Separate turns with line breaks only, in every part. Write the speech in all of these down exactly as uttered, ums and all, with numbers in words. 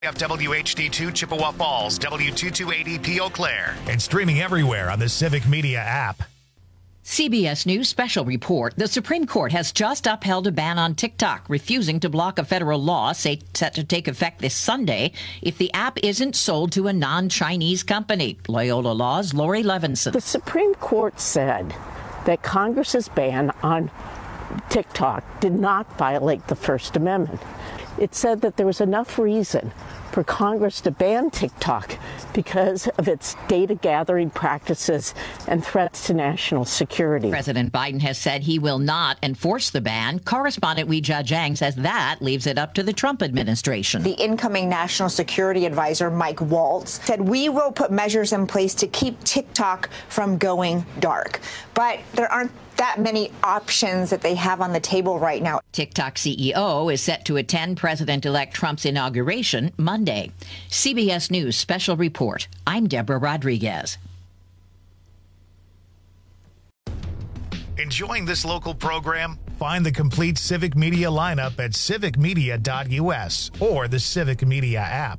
W H D two Chippewa Falls, W two two eighty P Eau Claire, and streaming everywhere on the Civic Media app.
C B S News special report. The Supreme Court has just upheld a ban on TikTok, refusing to block a federal law set to take effect this Sunday if the app isn't sold to a non-Chinese company. Loyola Law's Lori Levinson.
The Supreme Court said that Congress's ban on TikTok did not violate the First Amendment. It said that there was enough reason for Congress to ban TikTok because of its data gathering practices and threats to national security.
President Biden has said he will not enforce the ban. Correspondent Weijia Jiang says that leaves it up to the Trump administration.
The incoming National Security Advisor, Mike Waltz, said we will put measures in place to keep TikTok from going dark. But there aren't that many options that they have on the table right now.
TikTok C E O is set to attend President-elect Trump's inauguration Monday. C B S News special report. I'm Deborah Rodriguez.
Enjoying this local program? Find the complete Civic Media lineup at civic media dot u s or the Civic Media app.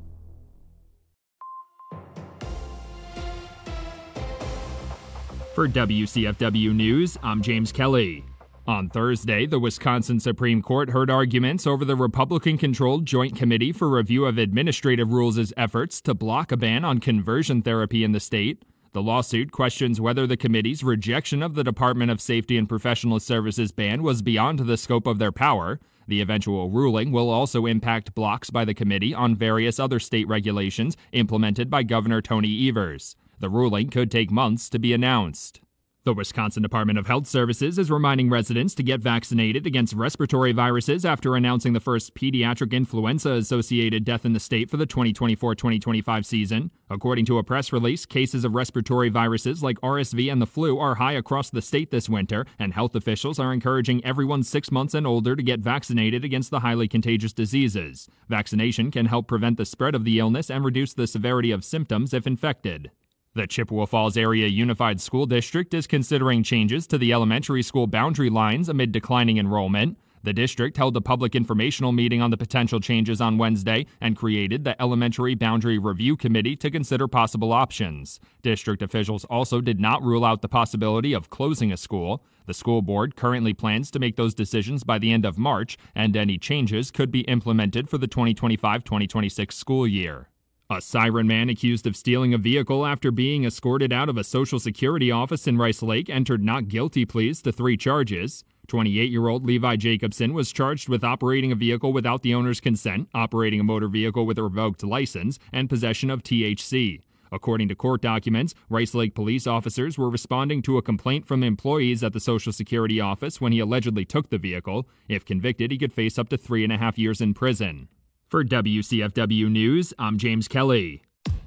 For W C F W News, I'm James Kelly. On Thursday, the Wisconsin Supreme Court heard arguments over the Republican-controlled Joint Committee for Review of Administrative Rules' efforts to block a ban on conversion therapy in the state. The lawsuit questions whether the committee's rejection of the Department of Safety and Professional Services ban was beyond the scope of their power. The eventual ruling will also impact blocks by the committee on various other state regulations implemented by Governor Tony Evers. The ruling could take months to be announced. The Wisconsin Department of Health Services is reminding residents to get vaccinated against respiratory viruses after announcing the first pediatric influenza-associated death in the state for the twenty twenty-four twenty twenty-five season. According to a press release, cases of respiratory viruses like R S V and the flu are high across the state this winter, and health officials are encouraging everyone six months and older to get vaccinated against the highly contagious diseases. Vaccination can help prevent the spread of the illness and reduce the severity of symptoms if infected. The Chippewa Falls Area Unified School District is considering changes to the elementary school boundary lines amid declining enrollment. The district held a public informational meeting on the potential changes on Wednesday and created the Elementary Boundary Review Committee to consider possible options. District officials also did not rule out the possibility of closing a school. The school board currently plans to make those decisions by the end of March, and any changes could be implemented for the twenty twenty-five twenty twenty-six school year. A siren man accused of stealing a vehicle after being escorted out of a Social Security office in Rice Lake entered not guilty pleas to three charges. twenty-eight-year-old Levi Jacobson was charged with operating a vehicle without the owner's consent, operating a motor vehicle with a revoked license, and possession of T H C. According to court documents, Rice Lake police officers were responding to a complaint from employees at the Social Security office when he allegedly took the vehicle. If convicted, he could face up to three and a half years in prison. For W C F W News, I'm James Kelly.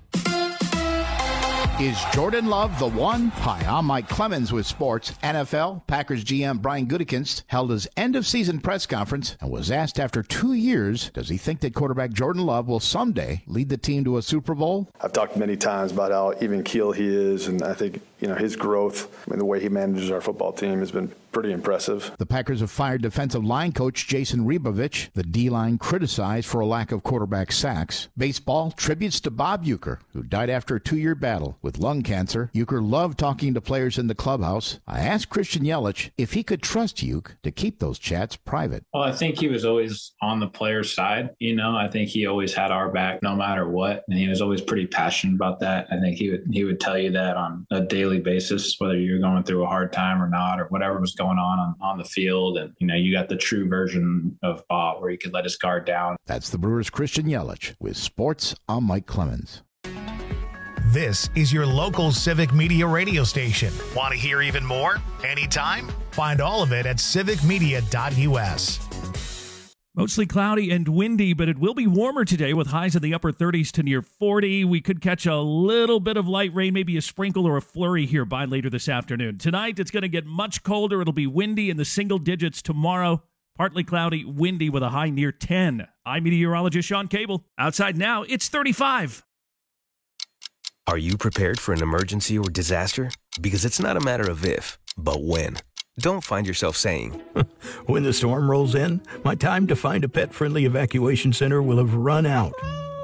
Is Jordan Love the one? Hi, I'm Mike Clemens with sports. N F L, Packers G M Brian Gutekunst held his end-of-season press conference and was asked after two years, does he think that quarterback Jordan Love will someday lead the team to a Super Bowl?
I've talked many times about how even keel he is, and I think you know his growth and the way he manages our football team has been pretty impressive.
The Packers have fired defensive line coach Jason Rebovich. The D-line criticized for a lack of quarterback sacks. Baseball tributes to Bob Uecker, who died after a two-year battle with lung cancer. Uecker loved talking to players in the clubhouse. I asked Christian Yelich if he could trust Uecker to keep those chats private.
Well, I think he was always on the player's side. You know, I think he always had our back no matter what, and he was always pretty passionate about that. I think he would he would tell you that on a daily basis, whether you're going through a hard time or not, or whatever was going on on, on the field. And, you know, you got the true version of Bob where he could let his guard down.
That's the Brewers' Christian Yelich with sports. I'm Mike Clemens.
This is your local Civic Media radio station. Want to hear even more? Anytime? Find all of it at civic media dot u s.
Mostly cloudy and windy, but it will be warmer today with highs in the upper thirties to near forty. We could catch a little bit of light rain, maybe a sprinkle or a flurry here by later this afternoon. Tonight, it's going to get much colder. It'll be windy in the single digits tomorrow. Partly cloudy, windy with a high near ten. I'm meteorologist Sean Cable. Outside now, it's thirty-five.
Are you prepared for an emergency or disaster? Because it's not a matter of if, but when. Don't find yourself saying,
when the storm rolls in, my time to find a pet-friendly evacuation center will have run out.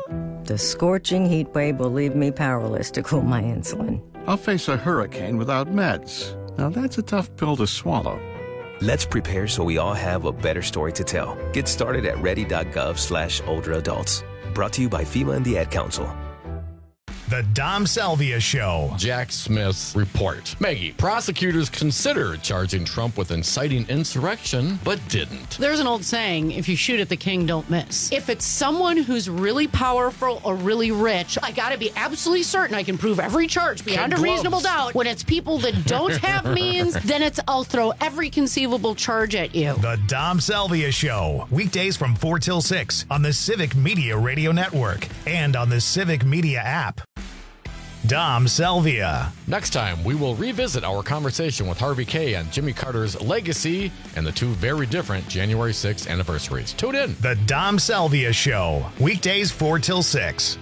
The scorching heat wave will leave me powerless to cool my insulin.
I'll face a hurricane without meds. Now that's a tough pill to swallow.
Let's prepare so we all have a better story to tell. Get started at ready.gov slash older adults. Brought to you by FEMA and the Ad Council.
The Dom Salvia Show.
Jack Smith's report. Maggie, prosecutors considered charging Trump with inciting insurrection, but didn't.
There's an old saying, if you shoot at the king, don't miss. If it's someone who's really powerful or really rich, I gotta be absolutely certain I can prove every charge beyond
Kid
a
gloves.
reasonable doubt. When it's people that don't have means, then it's I'll throw every conceivable charge at you.
The Dom Salvia Show. Weekdays from four till six on the Civic Media Radio Network and on the Civic Media app. Dom Salvia.
Next time, we will revisit our conversation with Harvey Kaye on Jimmy Carter's legacy and the two very different January sixth anniversaries. Tune in.
The Dom Salvia Show. Weekdays four till six.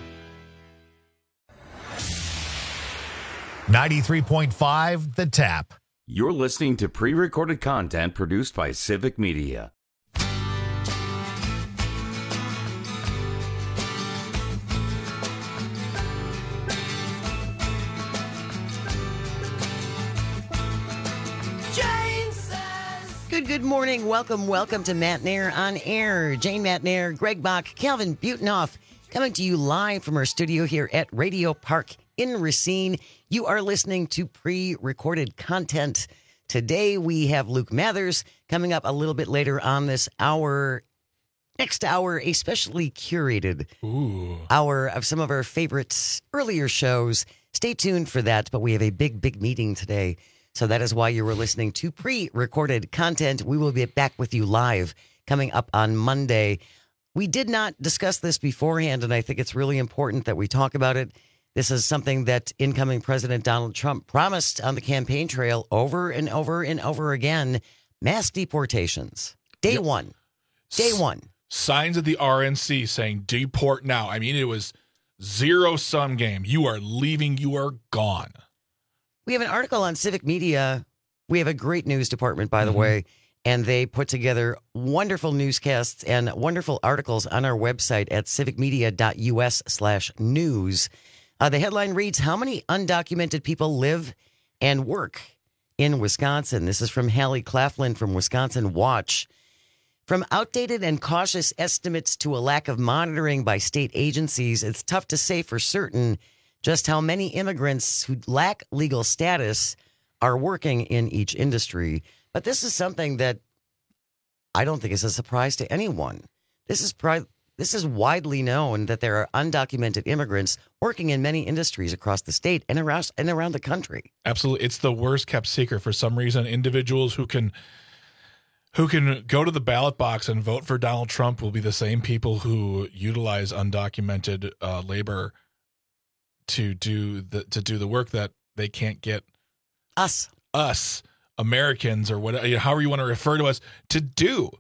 ninety-three point five The Tap.
You're listening to pre-recorded content produced by Civic Media.
Good, good morning. Welcome, welcome to Matt Nair on Air. Jane Matt Nair, Greg Bach, Calvin Butenhoff, coming to you live from our studio here at Radio Park in Racine. You are listening to pre-recorded content. Today we have Luke Mathers coming up a little bit later on this hour. Next hour, a specially curated
Ooh.
hour of some of our favorite earlier shows. Stay tuned for that, but we have a big, big meeting today. So that is why you were listening to pre-recorded content. We will be back with you live coming up on Monday. We did not discuss this beforehand, and I think it's really important that we talk about it. This is something that incoming President Donald Trump promised on the campaign trail over and over and over again. Mass deportations. Day yep. one. Day one.
Signs of the R N C saying deport now. I mean, it was zero-sum game. You are leaving. You are gone.
We have an article on Civic Media. We have a great news department, by the mm-hmm. way, and they put together wonderful newscasts and wonderful articles on our website at civicmedia.us slash news. Uh, the headline reads, how many undocumented people live and work in Wisconsin? This is from Hallie Claflin from Wisconsin Watch. From outdated and cautious estimates to a lack of monitoring by state agencies, it's tough to say for certain just how many immigrants who lack legal status are working in each industry. But this is something that I don't think is a surprise to anyone. This is pri- this is widely known that there are undocumented immigrants working in many industries across the state and around, and around the country.
Absolutely. It's the worst kept secret for some reason. Individuals who can who can go to the ballot box and vote for Donald Trump will be the same people who utilize undocumented uh, labor to do the to do the work that they can't get
us
us Americans or whatever, however you want to refer to us, to do.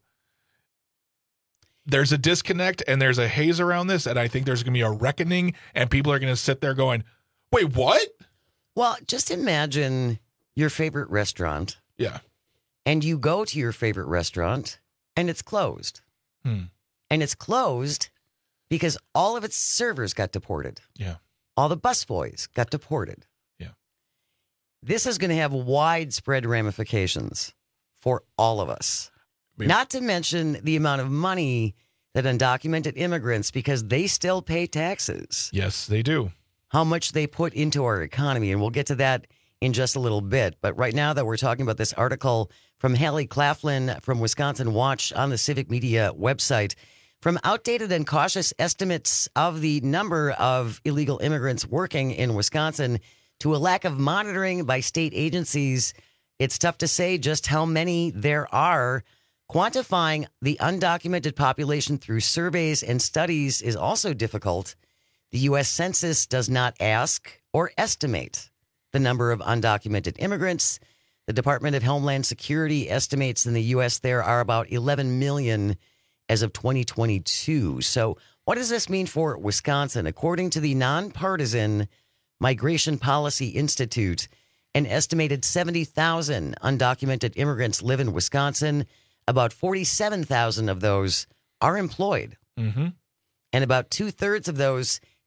There's a disconnect and there's a haze around this, and I think there's going to be a reckoning, and people are going to sit there going, "Wait, what?"
Well, just imagine your favorite restaurant.
Yeah.
And you go to your favorite restaurant and it's closed.
Hmm.
And it's closed because all of its servers got deported.
Yeah.
All the busboys got deported.
Yeah.
This is going to have widespread ramifications for all of us. Maybe. Not to mention the amount of money that undocumented immigrants, because they still pay taxes.
Yes, they do.
How much they put into our economy. And we'll get to that in just a little bit. But right now that we're talking about this article from Hallie Claflin from Wisconsin Watch on the Civic Media website. From outdated and cautious estimates of the number of illegal immigrants working in Wisconsin to a lack of monitoring by state agencies, it's tough to say just how many there are. Quantifying the undocumented population through surveys and studies is also difficult. The U S Census does not ask or estimate the number of undocumented immigrants. The Department of Homeland Security estimates in the U S there are about eleven million as of twenty twenty-two. So what does this mean for Wisconsin? According to the nonpartisan Migration Policy Institute, an estimated seventy thousand undocumented immigrants live in Wisconsin. About forty-seven thousand of those are employed.
Mm-hmm.
And about two-thirds of those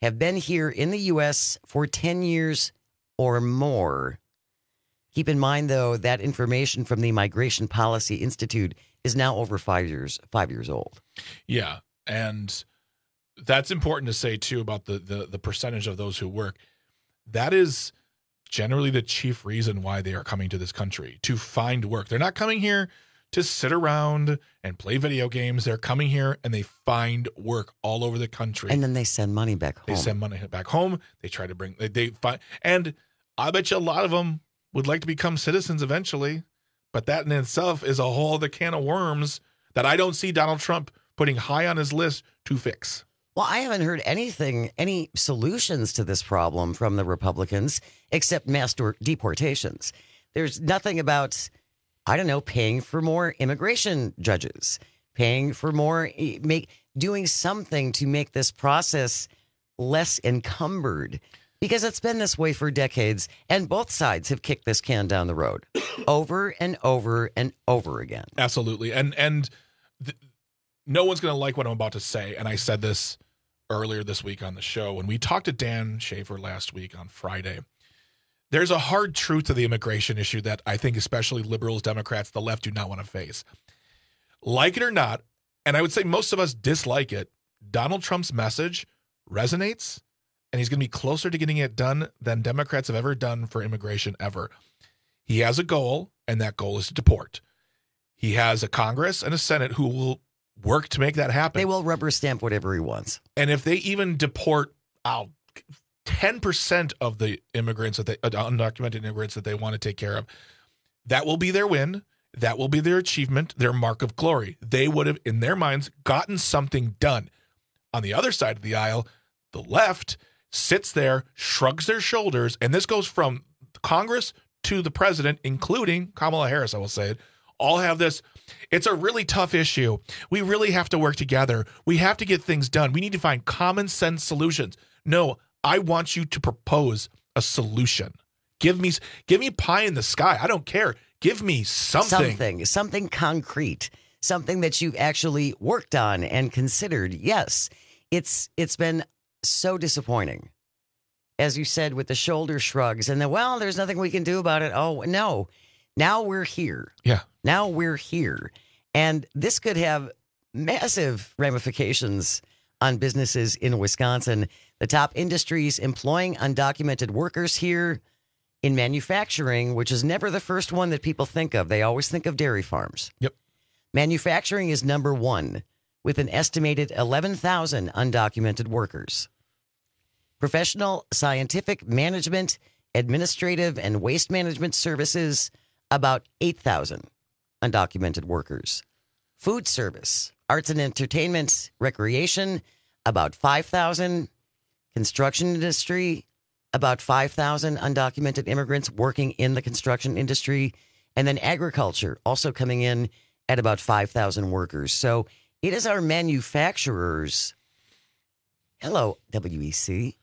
have been here in the U S for ten years or more. Keep in mind, though, that information from the Migration Policy Institute is now over five years five years old.
Yeah, and that's important to say, too, about the, the, the percentage of those who work. That is generally the chief reason why they are coming to this country, to find work. They're not coming here to sit around and play video games. They're coming here and they find work all over the country.
And then they send money back home.
They send money back home. They try to bring, they, they find, and I bet you a lot of them would like to become citizens eventually, but that in itself is a whole other can of worms that I don't see Donald Trump putting high on his list to fix.
Well, I haven't heard anything, any solutions to this problem from the Republicans except mass deportations. There's nothing about, I don't know, paying for more immigration judges, paying for more, make doing something to make this process less encumbered, because it's been this way for decades, and both sides have kicked this can down the road over and over and over again.
Absolutely. And, and th- no one's going to like what I'm about to say, and I said this earlier this week on the show. When we talked to Dan Schaefer last week on Friday, there's a hard truth to the immigration issue that I think especially liberals, Democrats, the left do not want to face. Like it or not, and I would say most of us dislike it, Donald Trump's message resonates, and he's going to be closer to getting it done than Democrats have ever done for immigration ever. He has a goal, and that goal is to deport. He has a Congress and a Senate who will work to make that happen.
They will rubber stamp whatever he wants.
And if they even deport oh, ten percent of the immigrants, that they, undocumented immigrants that they want to take care of, that will be their win. That will be their achievement, their mark of glory. They would have, in their minds, gotten something done. On the other side of the aisle, the left sits there, shrugs their shoulders, and this goes from Congress to the president, including Kamala Harris, I will say it, all have this. It's a really tough issue. We really have to work together. We have to get things done. We need to find common sense solutions. No, I want you to propose a solution. Give me, give me pie in the sky. I don't care. Give me something.
Something, something concrete, something that you've actually worked on and considered. Yes, it's it's been so disappointing. As you said, with the shoulder shrugs and the, well, there's nothing we can do about it. Oh, no. Now we're here.
Yeah.
Now we're here. And this could have massive ramifications on businesses in Wisconsin. The top industries employing undocumented workers here in manufacturing, which is never the first one that people think of. They always think of dairy farms.
Yep.
Manufacturing is number one with an estimated eleven thousand undocumented workers. Professional, scientific, management, administrative, and waste management services, about eight thousand undocumented workers. Food service, arts and entertainment, recreation, about five thousand. Construction industry, about five thousand undocumented immigrants working in the construction industry. And then agriculture also coming in at about five thousand workers. So it is our manufacturers. Hello, W E C.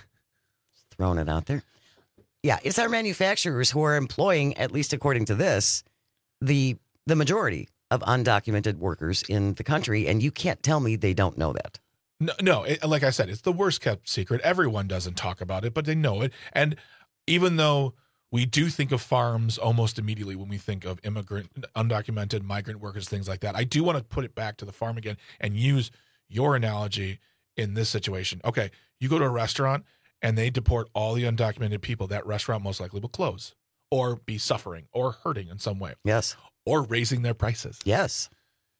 Throwing it out there. Yeah, it's our manufacturers who are employing, at least according to this, the the majority of undocumented workers in the country. And you can't tell me they don't know that.
No, no it, like I said, it's the worst kept secret. Everyone doesn't talk about it, but they know it. And even though we do think of farms almost immediately when we think of immigrant, undocumented migrant workers, things like that, I do want to put it back to the farm again and use your analogy in this situation. Okay, you go to a restaurant and they deport all the undocumented people. That restaurant most likely will close or be suffering or hurting in some way.
Yes.
Or raising their prices.
Yes.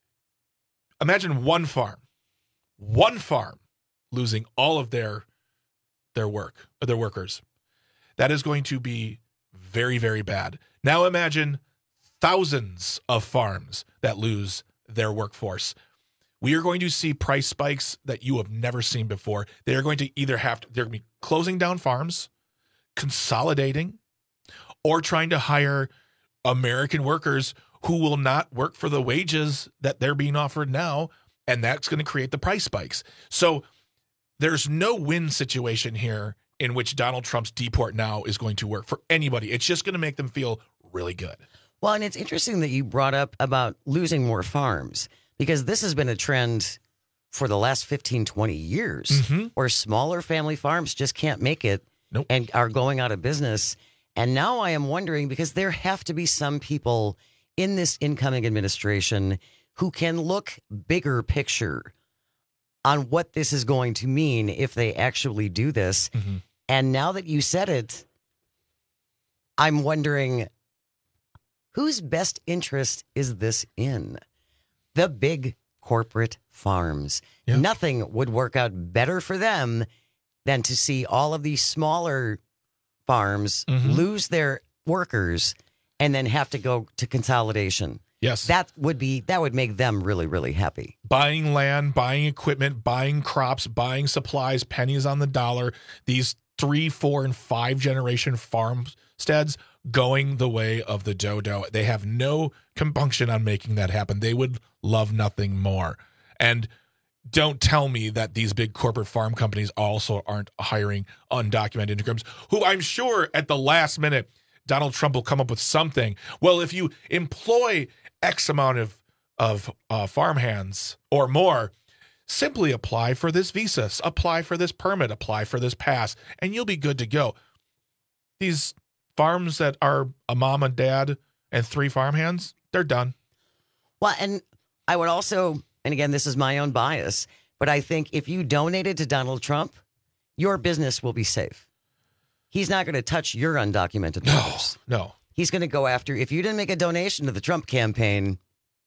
Imagine one farm. One farm losing all of their their work, their workers. That is going to be very, very bad. Now imagine thousands of farms that lose their workforce. We are going to see price spikes that you have never seen before. They are going to either have to, they're going to be closing down farms, consolidating, or trying to hire American workers who will not work for the wages that they're being offered now. And that's going to create the price spikes. So there's no win situation here in which Donald Trump's deport now is going to work for anybody. It's just going to make them feel really good.
Well, and it's interesting that you brought up about losing more farms, because this has been a trend for the last fifteen, twenty years,
Mm-hmm.
where smaller family farms just can't make it
Nope.
and are going out of business. And now I am wondering, because there have to be some people in this incoming administration who can look bigger picture on what this is going to mean if they actually do this.
Mm-hmm.
And now that you said it, I'm wondering, whose best interest is this in? The big corporate farms.
Yeah.
Nothing would work out better for them than to see all of these smaller farms
Mhm.
lose their workers and then have to go to consolidation.
Yes.
That would be that would make them really, really happy.
Buying land, buying equipment, buying crops, buying supplies, pennies on the dollar. These three, four, and five generation farmsteads going the way of the dodo. They have no compunction on making that happen. They would love nothing more. And don't tell me that these big corporate farm companies also aren't hiring undocumented immigrants, who I'm sure at the last minute, Donald Trump will come up with something. Well, if you employ X amount of, of uh, farmhands or more, simply apply for this visa, apply for this permit, apply for this pass, and you'll be good to go. These farms that are a mom and dad and three farmhands, they're done.
Well, and I would also, and again, this is my own bias, but I think if you donated to Donald Trump, your business will be safe. He's not going to touch your undocumented workers.
No, no.
He's going to go after, if you didn't make a donation to the Trump campaign,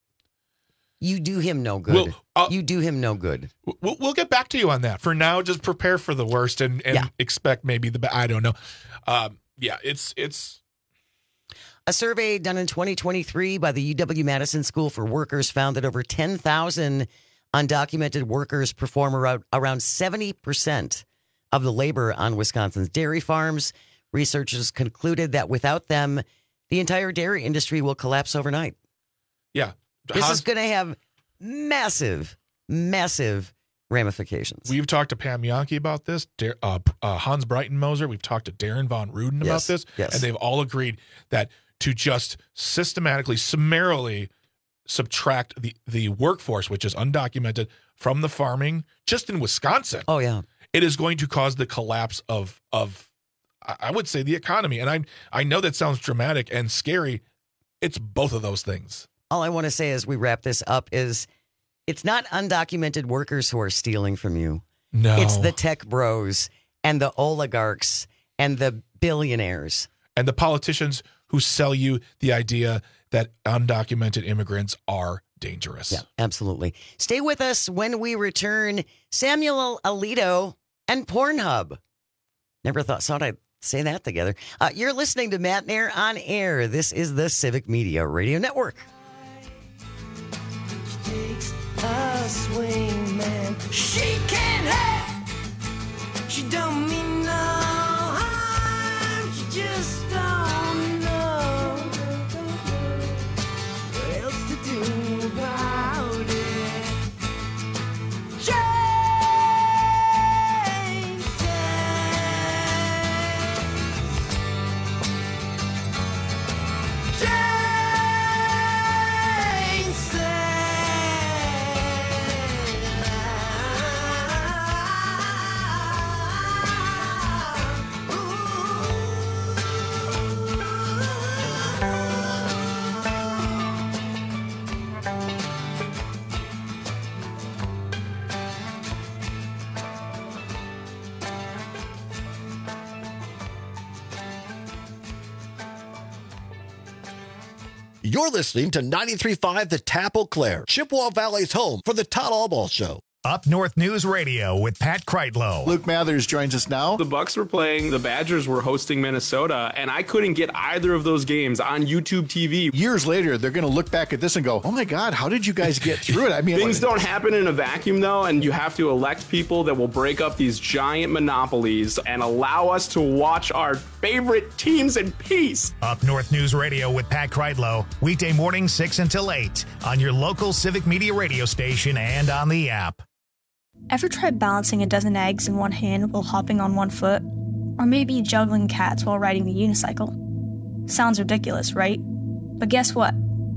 you do him no good.
Well, uh,
you do him no good.
We'll, we'll get back to you on that. For now, just prepare for the worst and, and
Yeah.
expect maybe the best. I don't know. Um, yeah, it's it's.
A survey done in twenty twenty-three by the U W-Madison School for Workers found that over ten thousand undocumented workers perform around, around seventy percent of the labor on Wisconsin's dairy farms. Researchers concluded that without them, the entire dairy industry will collapse overnight.
Yeah.
This
Hans,
is going to have massive, massive ramifications.
We've talked to Pam Yankee about this, Dar- uh, uh, Hans Breitenmoser. We've talked to Darren Von Ruden about
Yes,
this.
yes.
And they've all agreed that to just systematically, summarily subtract the, the workforce, which is undocumented, from the farming, just in Wisconsin.
Oh, yeah.
It is going to cause the collapse of, of I I would say, the economy. And I I know that sounds dramatic and scary. It's both of those things.
All I want to say as we wrap this up is it's not undocumented workers who are stealing from you.
No.
It's the tech bros and the oligarchs and the billionaires.
And the politicians who sell you the idea that undocumented immigrants are dangerous.
Yeah, absolutely. Stay with us when we return. Samuel Alito and Pornhub. Never thought, thought I'd say that together. Uh, you're listening to Matt Nair on Air. This is the Civic Media Radio Network.
Takes a swing, man. She can't have. She don't mean no harm. She just don't know what else to do about it. Jane said. Jane
You're listening to ninety-three point five The Tap Eau Claire, Chippewa Valley's home for the Todd Allball Show.
Up North News Radio with Pat Kreitlow.
Luke Mathers joins us now.
The Bucks were playing, the Badgers were hosting Minnesota, and I couldn't get either of those games on YouTube T V.
Years later, they're going to look back at this and go, oh my God, how did you guys get through it? I mean,
things don't happen in a vacuum, though, and you have to elect people that will break up these giant monopolies and allow us to watch our favorite teams in peace.
Up North News Radio with Pat Kreitlow, weekday morning six until eight on your local Civic Media radio station and on the app.
Ever tried balancing a dozen eggs in one hand while hopping on one foot? Or maybe juggling cats while riding the unicycle? Sounds ridiculous, right? But guess what?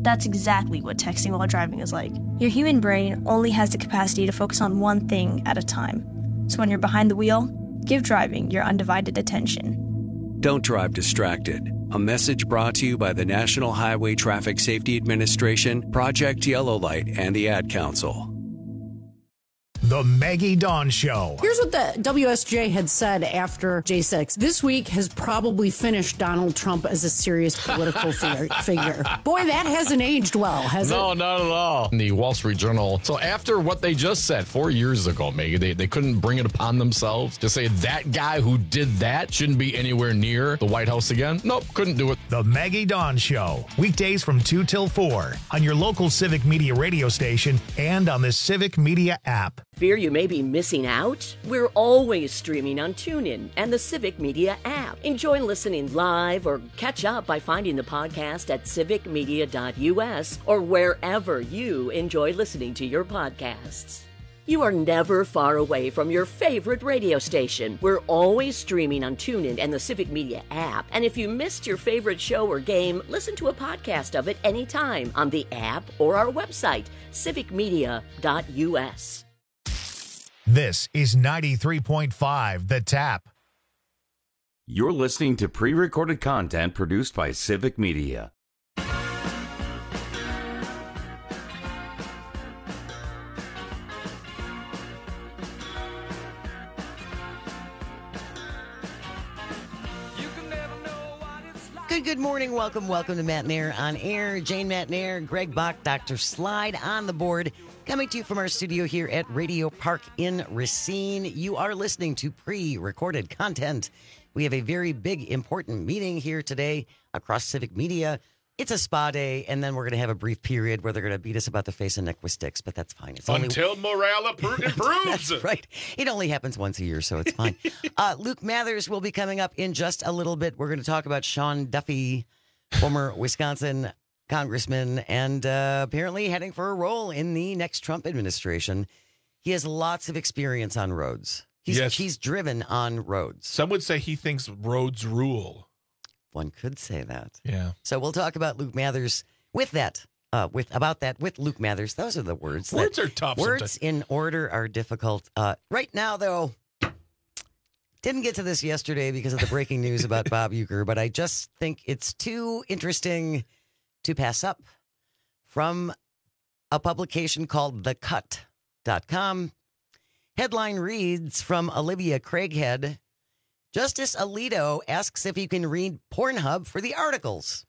That's exactly what texting while driving is like. Your human brain only has the capacity to focus on one thing at a time. So when you're behind the wheel, give driving your undivided attention.
Don't drive distracted. A message brought to you by the National Highway Traffic Safety Administration, Project Yellow Light, and the Ad Council.
The Maggie Dawn Show.
Here's what the W S J had said after J six. This week has probably finished Donald Trump as a serious political figure. figure. Boy, that hasn't aged well, has
no,
it?
No, not at all. In the Wall Street Journal. So after what they just said four years ago, Maggie, they, they couldn't bring it upon themselves to say that guy who did that shouldn't be anywhere near the White House again. Nope, couldn't do it.
The Maggie Dawn Show. Weekdays from two till four on your local Civic Media radio station and on the Civic Media app.
Fear you may be missing out? We're always streaming on TuneIn and the Civic Media app. Enjoy listening live or catch up by finding the podcast at civic media dot u s or wherever you enjoy listening to your podcasts. You are never far away from your favorite radio station. We're always streaming on TuneIn and the Civic Media app. And if you missed your favorite show or game, listen to a podcast of it anytime on the app or our website, civic media dot u s.
This is ninety-three point five The Tap.
You're listening to pre-recorded content produced by Civic Media.
Good, good morning. Welcome, welcome to Matt Nair on air. Jane Matt Nair, Greg Bach, Doctor Slide on the board. Coming to you from our studio here at Radio Park in Racine. You are listening to pre-recorded content. We have a very big, important meeting here today across Civic Media. It's a spa day, and then we're going to have a brief period where they're going to beat us about the face and neck with sticks, but that's fine. It's
Until
only...
morale improves.
That's right. It only happens once a year, so it's fine. uh, Luke Mathers will be coming up in just a little bit. We're going to talk about Sean Duffy, former Wisconsin congressman, and uh, apparently heading for a role in the next Trump administration. He has lots of experience on roads. He's,
yes.
he's driven on roads.
Some would say he thinks roads rule.
One could say that.
Yeah.
So we'll talk about Luke Mathers with that, uh, with about that with Luke Mathers. Those are the words.
Words
that,
are tough.
Words
sometimes.
in order are difficult. Uh, right now, though, didn't get to this yesterday because of the breaking news about Bob Uecker, but I just think it's too interesting to pass up. From a publication called the cut dot com. Headline reads from Olivia Craighead. Justice Alito asks if you can read Pornhub for the articles.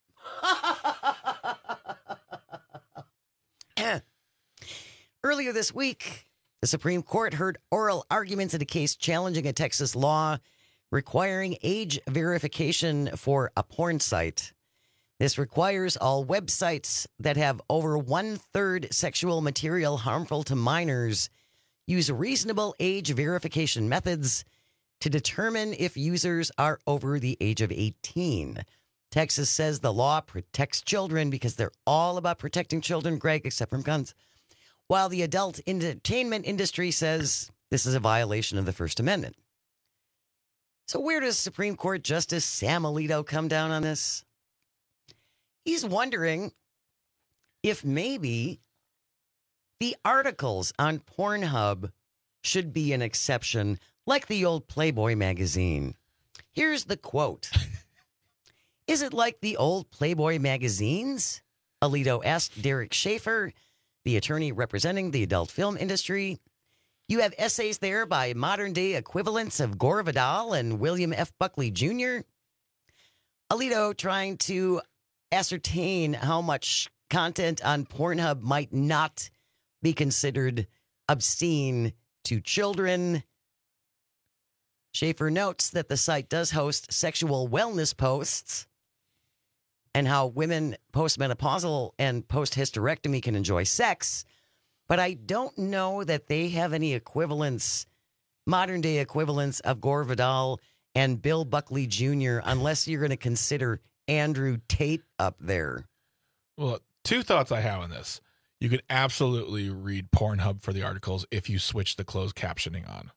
Earlier this week, the Supreme Court heard oral arguments in a case challenging a Texas law requiring age verification for a porn site. This requires all websites that have over one-third sexual material harmful to minors use reasonable age verification methods to determine if users are over the age of eighteen. Texas says the law protects children because they're all about protecting children, Greg, except from guns. While the adult entertainment industry says this is a violation of the First Amendment. So where does Supreme Court Justice Sam Alito come down on this? He's wondering if maybe the articles on Pornhub should be an exception, like the old Playboy magazine. Here's the quote. Is it like the old Playboy magazines? Alito asked Derek Schaefer, the attorney representing the adult film industry. You have essays there by modern-day equivalents of Gore Vidal and William F. Buckley Junior Alito trying to ascertain how much content on Pornhub might not be considered obscene to children. Schaefer notes that the site does host sexual wellness posts and how women postmenopausal and post-hysterectomy can enjoy sex, but I don't know that they have any equivalents, modern-day equivalents of Gore Vidal and Bill Buckley Junior, unless you're going to consider Andrew Tate up there.
Well, two thoughts I have on this. You could absolutely read Pornhub for the articles if you switch the closed captioning on.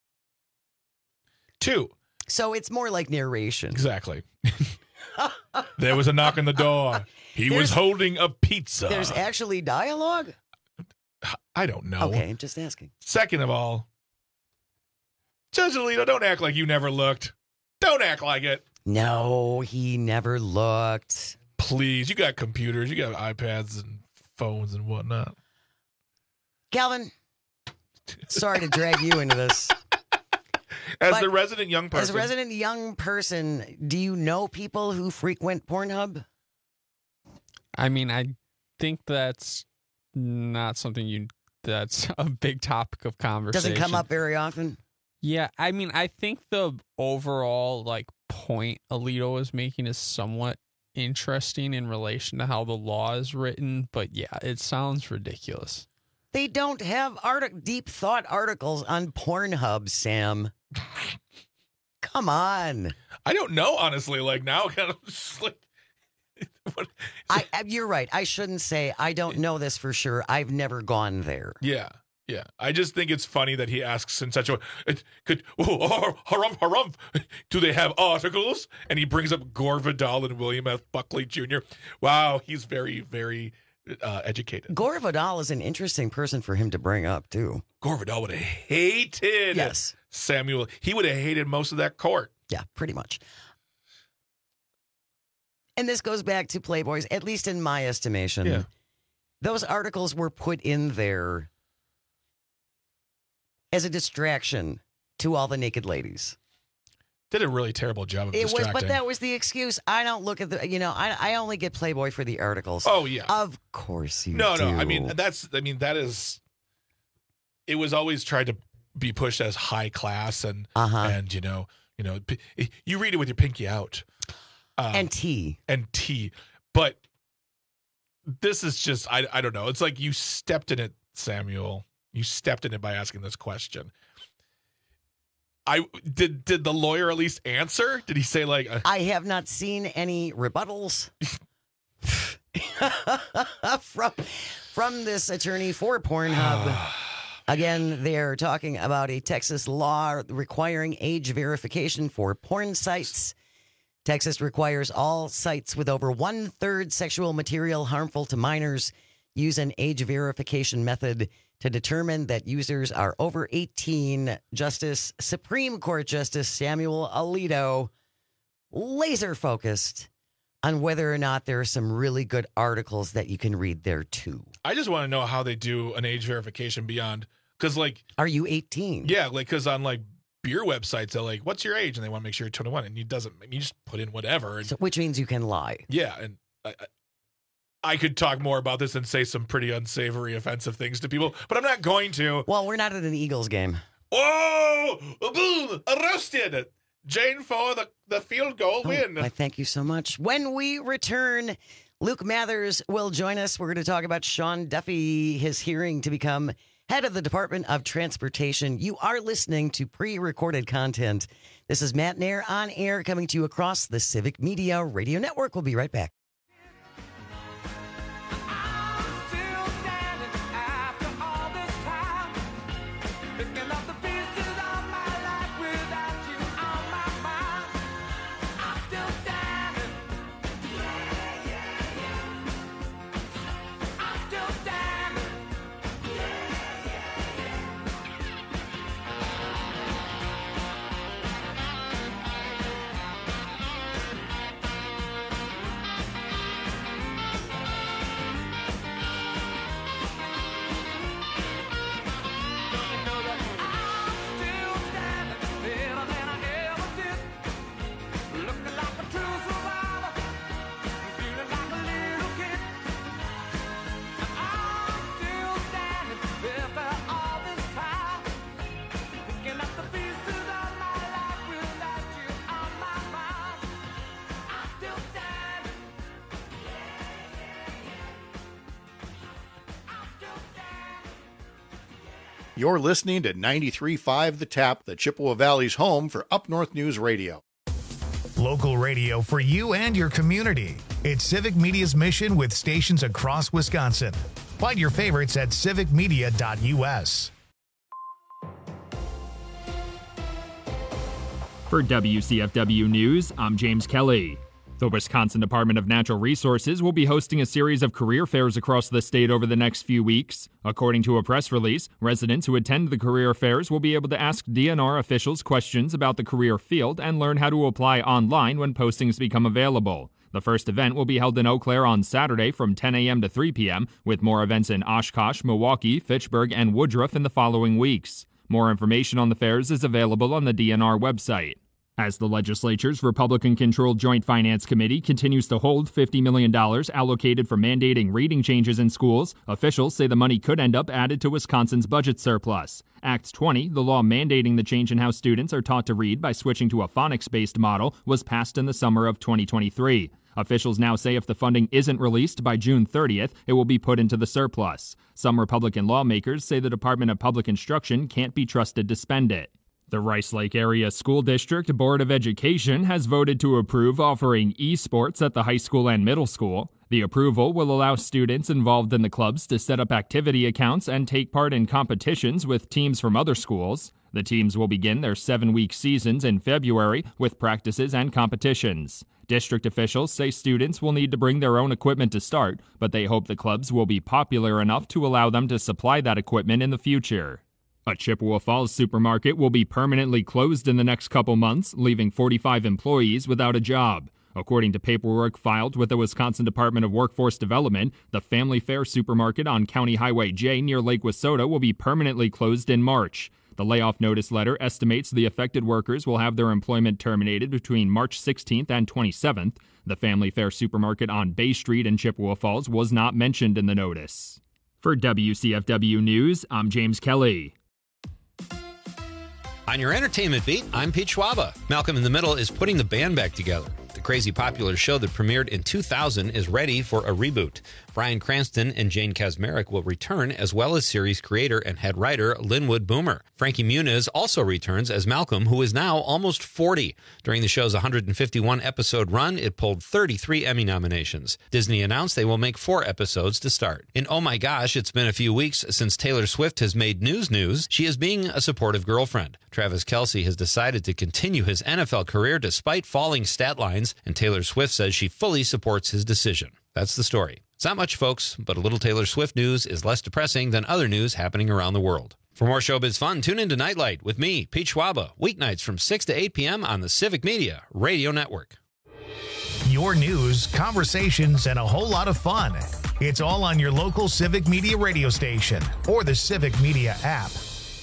Two.
So it's more like narration.
Exactly. There was a knock on the door. He
There's-
was holding a pizza.
There's actually dialogue?
I don't know.
Okay, I'm just asking.
Second of all, Judge Alito, don't act like you never looked. Don't act like it.
No, he never looked.
Please, you got computers, you got iPads and phones and whatnot.
Calvin, sorry to drag you into this.
As
But
the resident young person.
As a resident young person, do you know people who frequent Pornhub?
I mean, I think that's not something you that's a big topic of conversation.
Doesn't come up very often.
Yeah, I mean, I think the overall like point Alito is making is somewhat interesting in relation to how the law is written, but yeah, it sounds ridiculous.
They don't have artic- deep thought articles on Pornhub, Sam. Come on.
I don't know, honestly. Like now, kind of just like.
I, you're right. I shouldn't say I don't know this for sure. I've never gone there.
Yeah, yeah. I just think it's funny that he asks in such a it could oh, harumph harumph. Do they have articles? And he brings up Gore Vidal and William F. Buckley Junior Wow, he's very, very uh, educated.
Gore Vidal is an interesting person for him to bring up too.
Gore Vidal would have hated
yes.
Samuel. He would have hated most of that court.
Yeah, pretty much. And this goes back to Playboys, at least in my estimation.
Yeah.
Those articles were put in there as a distraction to all the naked ladies.
Did a really terrible job of
it was,
distracting.
but that was the excuse. I don't look at the, you know, I I only get Playboy for the articles.
Oh yeah,
of course you
no,
do.
No, I mean that's, I mean that is. It was always tried to be pushed as high class and
uh-huh.
and you know you know you read it with your pinky out. Um,
and tea.
And tea. But this is just, I, I don't know. It's like you stepped in it, Samuel. You stepped in it by asking this question. I did Did the lawyer at least answer? Did he say like... Uh,
I have not seen any rebuttals from, from this attorney for Pornhub. Again, they're talking about a Texas law requiring age verification for porn sites. Texas requires all sites with over one-third sexual material harmful to minors use an age verification method to determine that users are over eighteen. Justice, Supreme Court Justice Samuel Alito, laser-focused on whether or not there are some really good articles that you can read there, too.
I just want to know how they do an age verification beyond, because like...
Are you eighteen?
Yeah, like, because on like... beer websites are like, what's your age? And they want to make sure you're twenty-one, and you doesn't. You just put in whatever, and,
so, which means you can lie.
Yeah, and I, I could talk more about this and say some pretty unsavory, offensive things to people, but I'm not going to.
Well, we're not at an Eagles game.
Oh, boom, roasted. Jane for the the field goal
oh,
win.
I thank you so much. When we return, Luke Mathers will join us. We're going to talk about Sean Duffy, his hearing to become head of the Department of Transportation. You are listening to pre-recorded content. This is Matt Nair on air, coming to you across the Civic Media Radio Network. We'll be right back.
You're listening to ninety-three point five The Tap, the Chippewa Valley's home for Up North News Radio.
Local radio for you and your community. It's Civic Media's mission with stations across Wisconsin. Find your favorites at civic media dot u s.
For W C F W News, I'm James Kelly. The Wisconsin Department of Natural Resources will be hosting a series of career fairs across the state over the next few weeks. According to a press release, residents who attend the career fairs will be able to ask D N R officials questions about the career field and learn how to apply online when postings become available. The first event will be held in Eau Claire on Saturday from ten a.m. to three p.m., with more events in Oshkosh, Milwaukee, Fitchburg, and Woodruff in the following weeks. More information on the fairs is available on the D N R website. As the legislature's Republican-controlled Joint Finance Committee continues to hold fifty million dollars allocated for mandating reading changes in schools, officials say the money could end up added to Wisconsin's budget surplus. Act twenty, the law mandating the change in how students are taught to read by switching to a phonics-based model, was passed in the summer of twenty twenty-three. Officials now say if the funding isn't released by June thirtieth, it will be put into the surplus. Some Republican lawmakers say the Department of Public Instruction can't be trusted to spend it. The Rice Lake Area School District Board of Education has voted to approve offering esports at the high school and middle school. The approval will allow students involved in the clubs to set up activity accounts and take part in competitions with teams from other schools. The teams will begin their seven-week seasons in February with practices and competitions. District officials say students will need to bring their own equipment to start, but they hope the clubs will be popular enough to allow them to supply that equipment in the future. A Chippewa Falls supermarket will be permanently closed in the next couple months, leaving forty-five employees without a job. According to paperwork filed with the Wisconsin Department of Workforce Development, the Family Fare supermarket on County Highway J near Lake Wissota will be permanently closed in March. The layoff notice letter estimates the affected workers will have their employment terminated between March sixteenth and twenty-seventh. The Family Fare supermarket on Bay Street in Chippewa Falls was not mentioned in the notice. For W C F W News, I'm James Kelly.
On your entertainment beat, I'm Pete Schwaba. Malcolm in the Middle is putting the band back together. The crazy popular show that premiered in two thousand is ready for a reboot. Bryan Cranston and Jane Kaczmarek will return, as well as series creator and head writer Linwood Boomer. Frankie Muniz also returns as Malcolm, who is now almost forty. During the show's one hundred fifty-one episode run, it pulled thirty-three Emmy nominations. Disney announced they will make four episodes to start. In Oh My Gosh, it's been a few weeks since Taylor Swift has made news news. She is being a supportive girlfriend. Travis Kelce has decided to continue his N F L career despite falling stat lines, and Taylor Swift says she fully supports his decision. That's the story. It's not much, folks, but a little Taylor Swift news is less depressing than other news happening around the world. For more showbiz fun, tune into Nightlight with me, Pete Schwaba, weeknights from six to eight p.m. on the Civic Media Radio Network.
Your news, conversations, and a whole lot of fun. It's all on your local Civic Media radio station or the Civic Media app.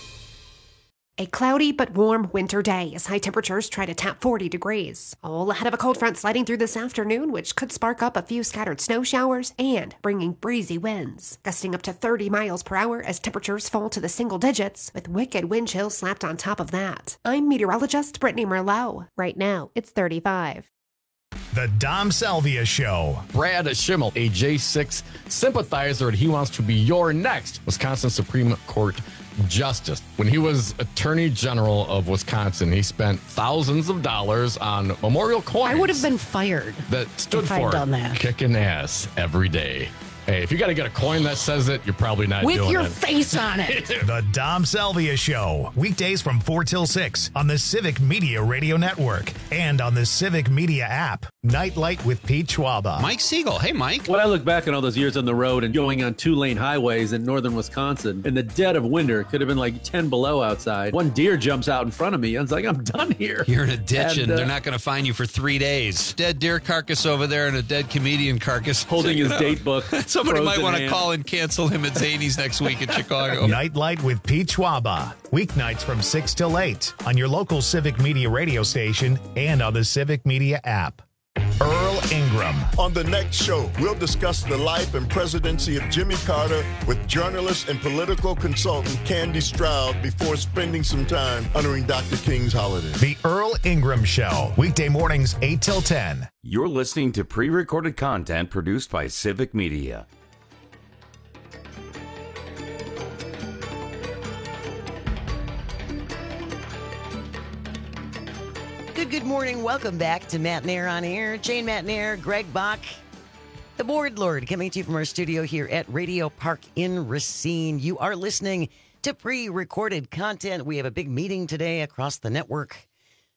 A cloudy but warm winter day as high temperatures try to tap forty degrees. All ahead of a cold front sliding through this afternoon, which could spark up a few scattered snow showers and bringing breezy winds, gusting up to thirty miles per hour as temperatures fall to the single digits, with wicked wind chills slapped on top of that. I'm meteorologist Brittany Merlot. Right now, it's thirty-five.
The Dom Salvia Show.
Brad Schimmel, a J six sympathizer, and he wants to be your next Wisconsin Supreme Court Justice. When he was Attorney General of Wisconsin, he spent thousands of dollars on memorial coins.
I would have been fired
that stood
if
for
I'd done that.
Kicking ass every day. Hey, if you got to get a coin that says it, you're probably not
With
doing
your
it.
face on it.
The Dom Salvia Show. Weekdays from four till six on the Civic Media Radio Network and on the Civic Media app. Nightlight with Pete Schwaba.
Mike Siegel. Hey, Mike.
When I look back on all those years on the road and going on two-lane highways in northern Wisconsin, in the dead of winter, it could have been like ten below outside. One deer jumps out in front of me. I was like, I'm done here.
You're in a ditch, and,
And, uh,
they're not going to find you for three days. Dead deer carcass over there and a dead comedian carcass.
Holding his date book.
Somebody might
frozen
want to
hand.
call and cancel him at Zany's next week in Chicago.
Nightlight with Pete Schwaba. Weeknights from six till eight on your local Civic Media radio station and on the Civic Media app. Earl Ingram.
On the next show, we'll discuss the life and presidency of Jimmy Carter with journalist and political consultant Candy Stroud before spending some time honoring Doctor King's holiday.
The Earl Ingram Show. Weekday mornings, eight till ten.
You're listening to pre-recorded content produced by Civic Media.
Good, good morning. Welcome back to Matt Nair on Air. Jane Matt Nair, Greg Bach, the Board Lord, coming to you from our studio here at Radio Park in Racine. You are listening to pre-recorded content. We have a big meeting today across the network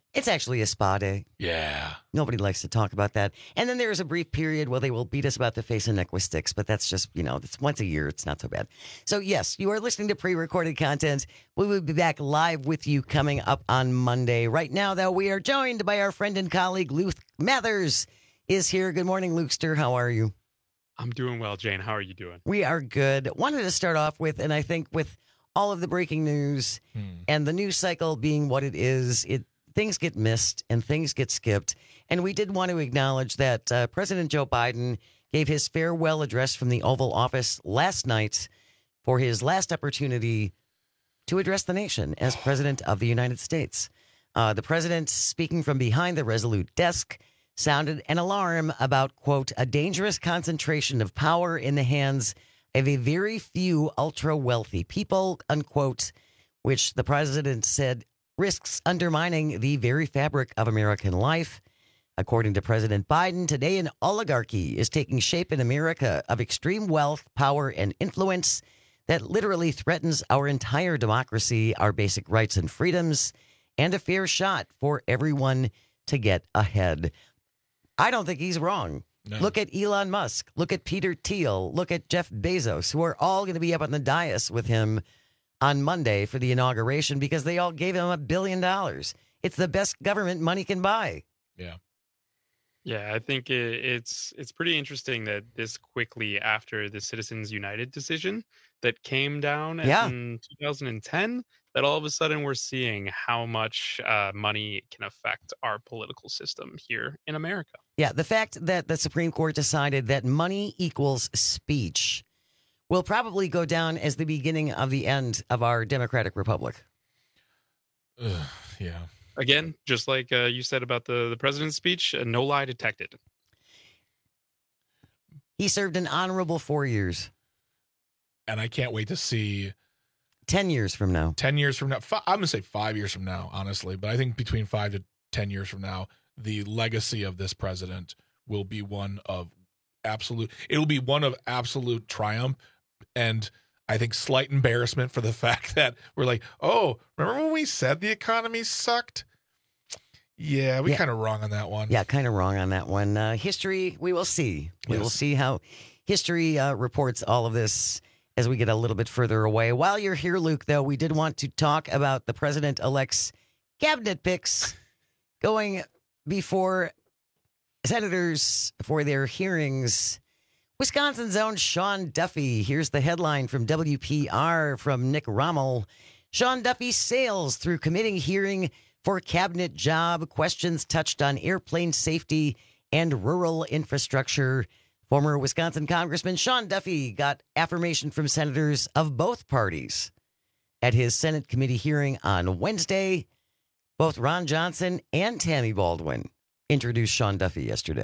It's actually a spa day.
Yeah.
Nobody likes to talk about that. And then there's a brief period where they will beat us about the face and neck with sticks, but that's just, you know, it's once a year. It's not so bad. So, yes, you are listening to pre-recorded content. We will be back live with you coming up on Monday. Right now, though, we are joined by our friend and colleague, Luke Mathers is here. Good morning, Lukester. How are you?
I'm doing well, Jane. How are you doing?
We are good. Wanted to start off with, and I think with all of the breaking news hmm. and the news cycle being what it is, it things get missed and things get skipped. And we did want to acknowledge that uh, President Joe Biden gave his farewell address from the Oval Office last night for his last opportunity to address the nation as president of the United States. Uh, the president, speaking from behind the Resolute desk, sounded an alarm about, quote, a dangerous concentration of power in the hands of a very few ultra-wealthy people, unquote, which the president said risks undermining the very fabric of American life. According to President Biden, today an oligarchy is taking shape in America of extreme wealth, power, and influence that literally threatens our entire democracy, our basic rights and freedoms, and a fair shot for everyone to get ahead. I don't think he's wrong. No. Look at Elon Musk. Look at Peter Thiel. Look at Jeff Bezos, who are all going to be up on the dais with him on Monday for the inauguration because they all gave him a billion dollars. It's the best government money can buy.
Yeah.
Yeah, I think it, it's it's pretty interesting that this quickly after the Citizens United decision that came down
yeah.
in two thousand ten, that all of a sudden we're seeing how much uh, money can affect our political system here in America.
Yeah, the fact that the Supreme Court decided that money equals speech will probably go down as the beginning of the end of our democratic republic.
Ugh, yeah.
Again, just like uh, you said about the, the president's speech, uh, no lie detected.
He served an honorable four years.
And I can't wait to see...
Ten years from now.
Ten years from now. Five, I'm going to say five years from now, honestly. But I think between five to ten years from now, the legacy of this president will be one of absolute... It'll be one of absolute triumph and... I think slight embarrassment for the fact that we're like, oh, remember when we said the economy sucked? Yeah, we
yeah.
kind of wrong on that one.
Yeah, kind of wrong on that one. Uh, history, we will see. We
yes.
will see how history uh, reports all of this as we get a little bit further away. While you're here, Luke, though, we did want to talk about the president-elect's cabinet picks going before senators for their hearings. Wisconsin's own Sean Duffy. Here's the headline from W P R from Nick Rommel. Sean Duffy sails through committee hearing for cabinet job. Questions touched on airplane safety and rural infrastructure. Former Wisconsin Congressman Sean Duffy got affirmation from senators of both parties at his Senate committee hearing on Wednesday. Both Ron Johnson and Tammy Baldwin introduced Sean Duffy yesterday.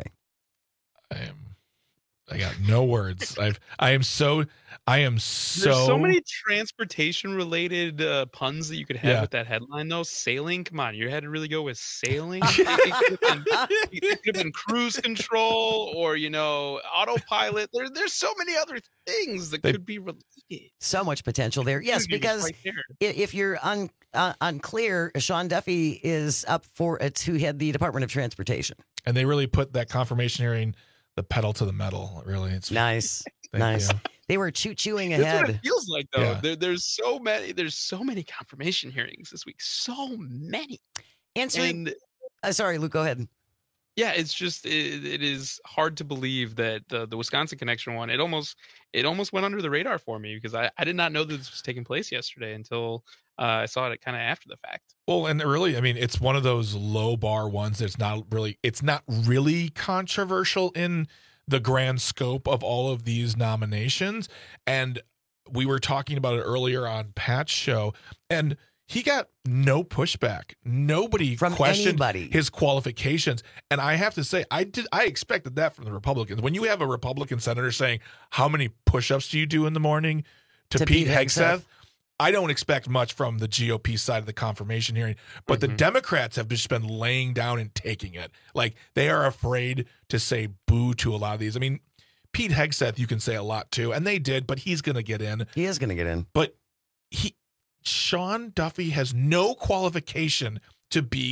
I am I got no words. I've I am so I am so
There's so many transportation related uh, puns that you could have
Yeah.
with that headline though. Sailing, come on, you had to really go with sailing. it, could have been, it could have been cruise control or you know autopilot. There, there's so many other things that
They-
could be related.
So much potential there. Yes,
Dude, he was
because
right there.
i- if you're un, uh, unclear, Sean Duffy is up for uh, to head the Department of Transportation.
And they really put that confirmation hearing the pedal to the metal. Really, it's
Nice,
Thank
nice.
you.
They were choo chewing
That's what
ahead.
it feels like though.
Yeah.
There, there's so many. There's so many confirmation hearings this week. So many.
Answering.
And
Uh, sorry, Luke. Go ahead.
yeah, it's just it, it is hard to believe that the the Wisconsin connection one. It almost it almost went under the radar for me because I I did not know that this was taking place yesterday until uh, I saw it kind of after the fact.
Well, and really, I mean, it's one of those low bar ones that's not really, it's not really controversial in the grand scope of all of these nominations. And we were talking about it earlier on Pat's show, and he got no pushback. Nobody
From
questioned
anybody.
his qualifications. And I have to say, I did, I expected that from the Republicans. When you have a Republican senator saying, how many push-ups do you do in the morning to,
To
Pete
Pete
Hegseth?
Hegseth.
I don't expect much from the G O P side of the confirmation hearing, but the Democrats have just been laying down and taking it. Like they are afraid to say boo to a lot of these. I mean, Pete Hegseth, you can say a lot too, and they did, but he's going to get in.
He is going to get in.
But he, Sean Duffy has no qualification to be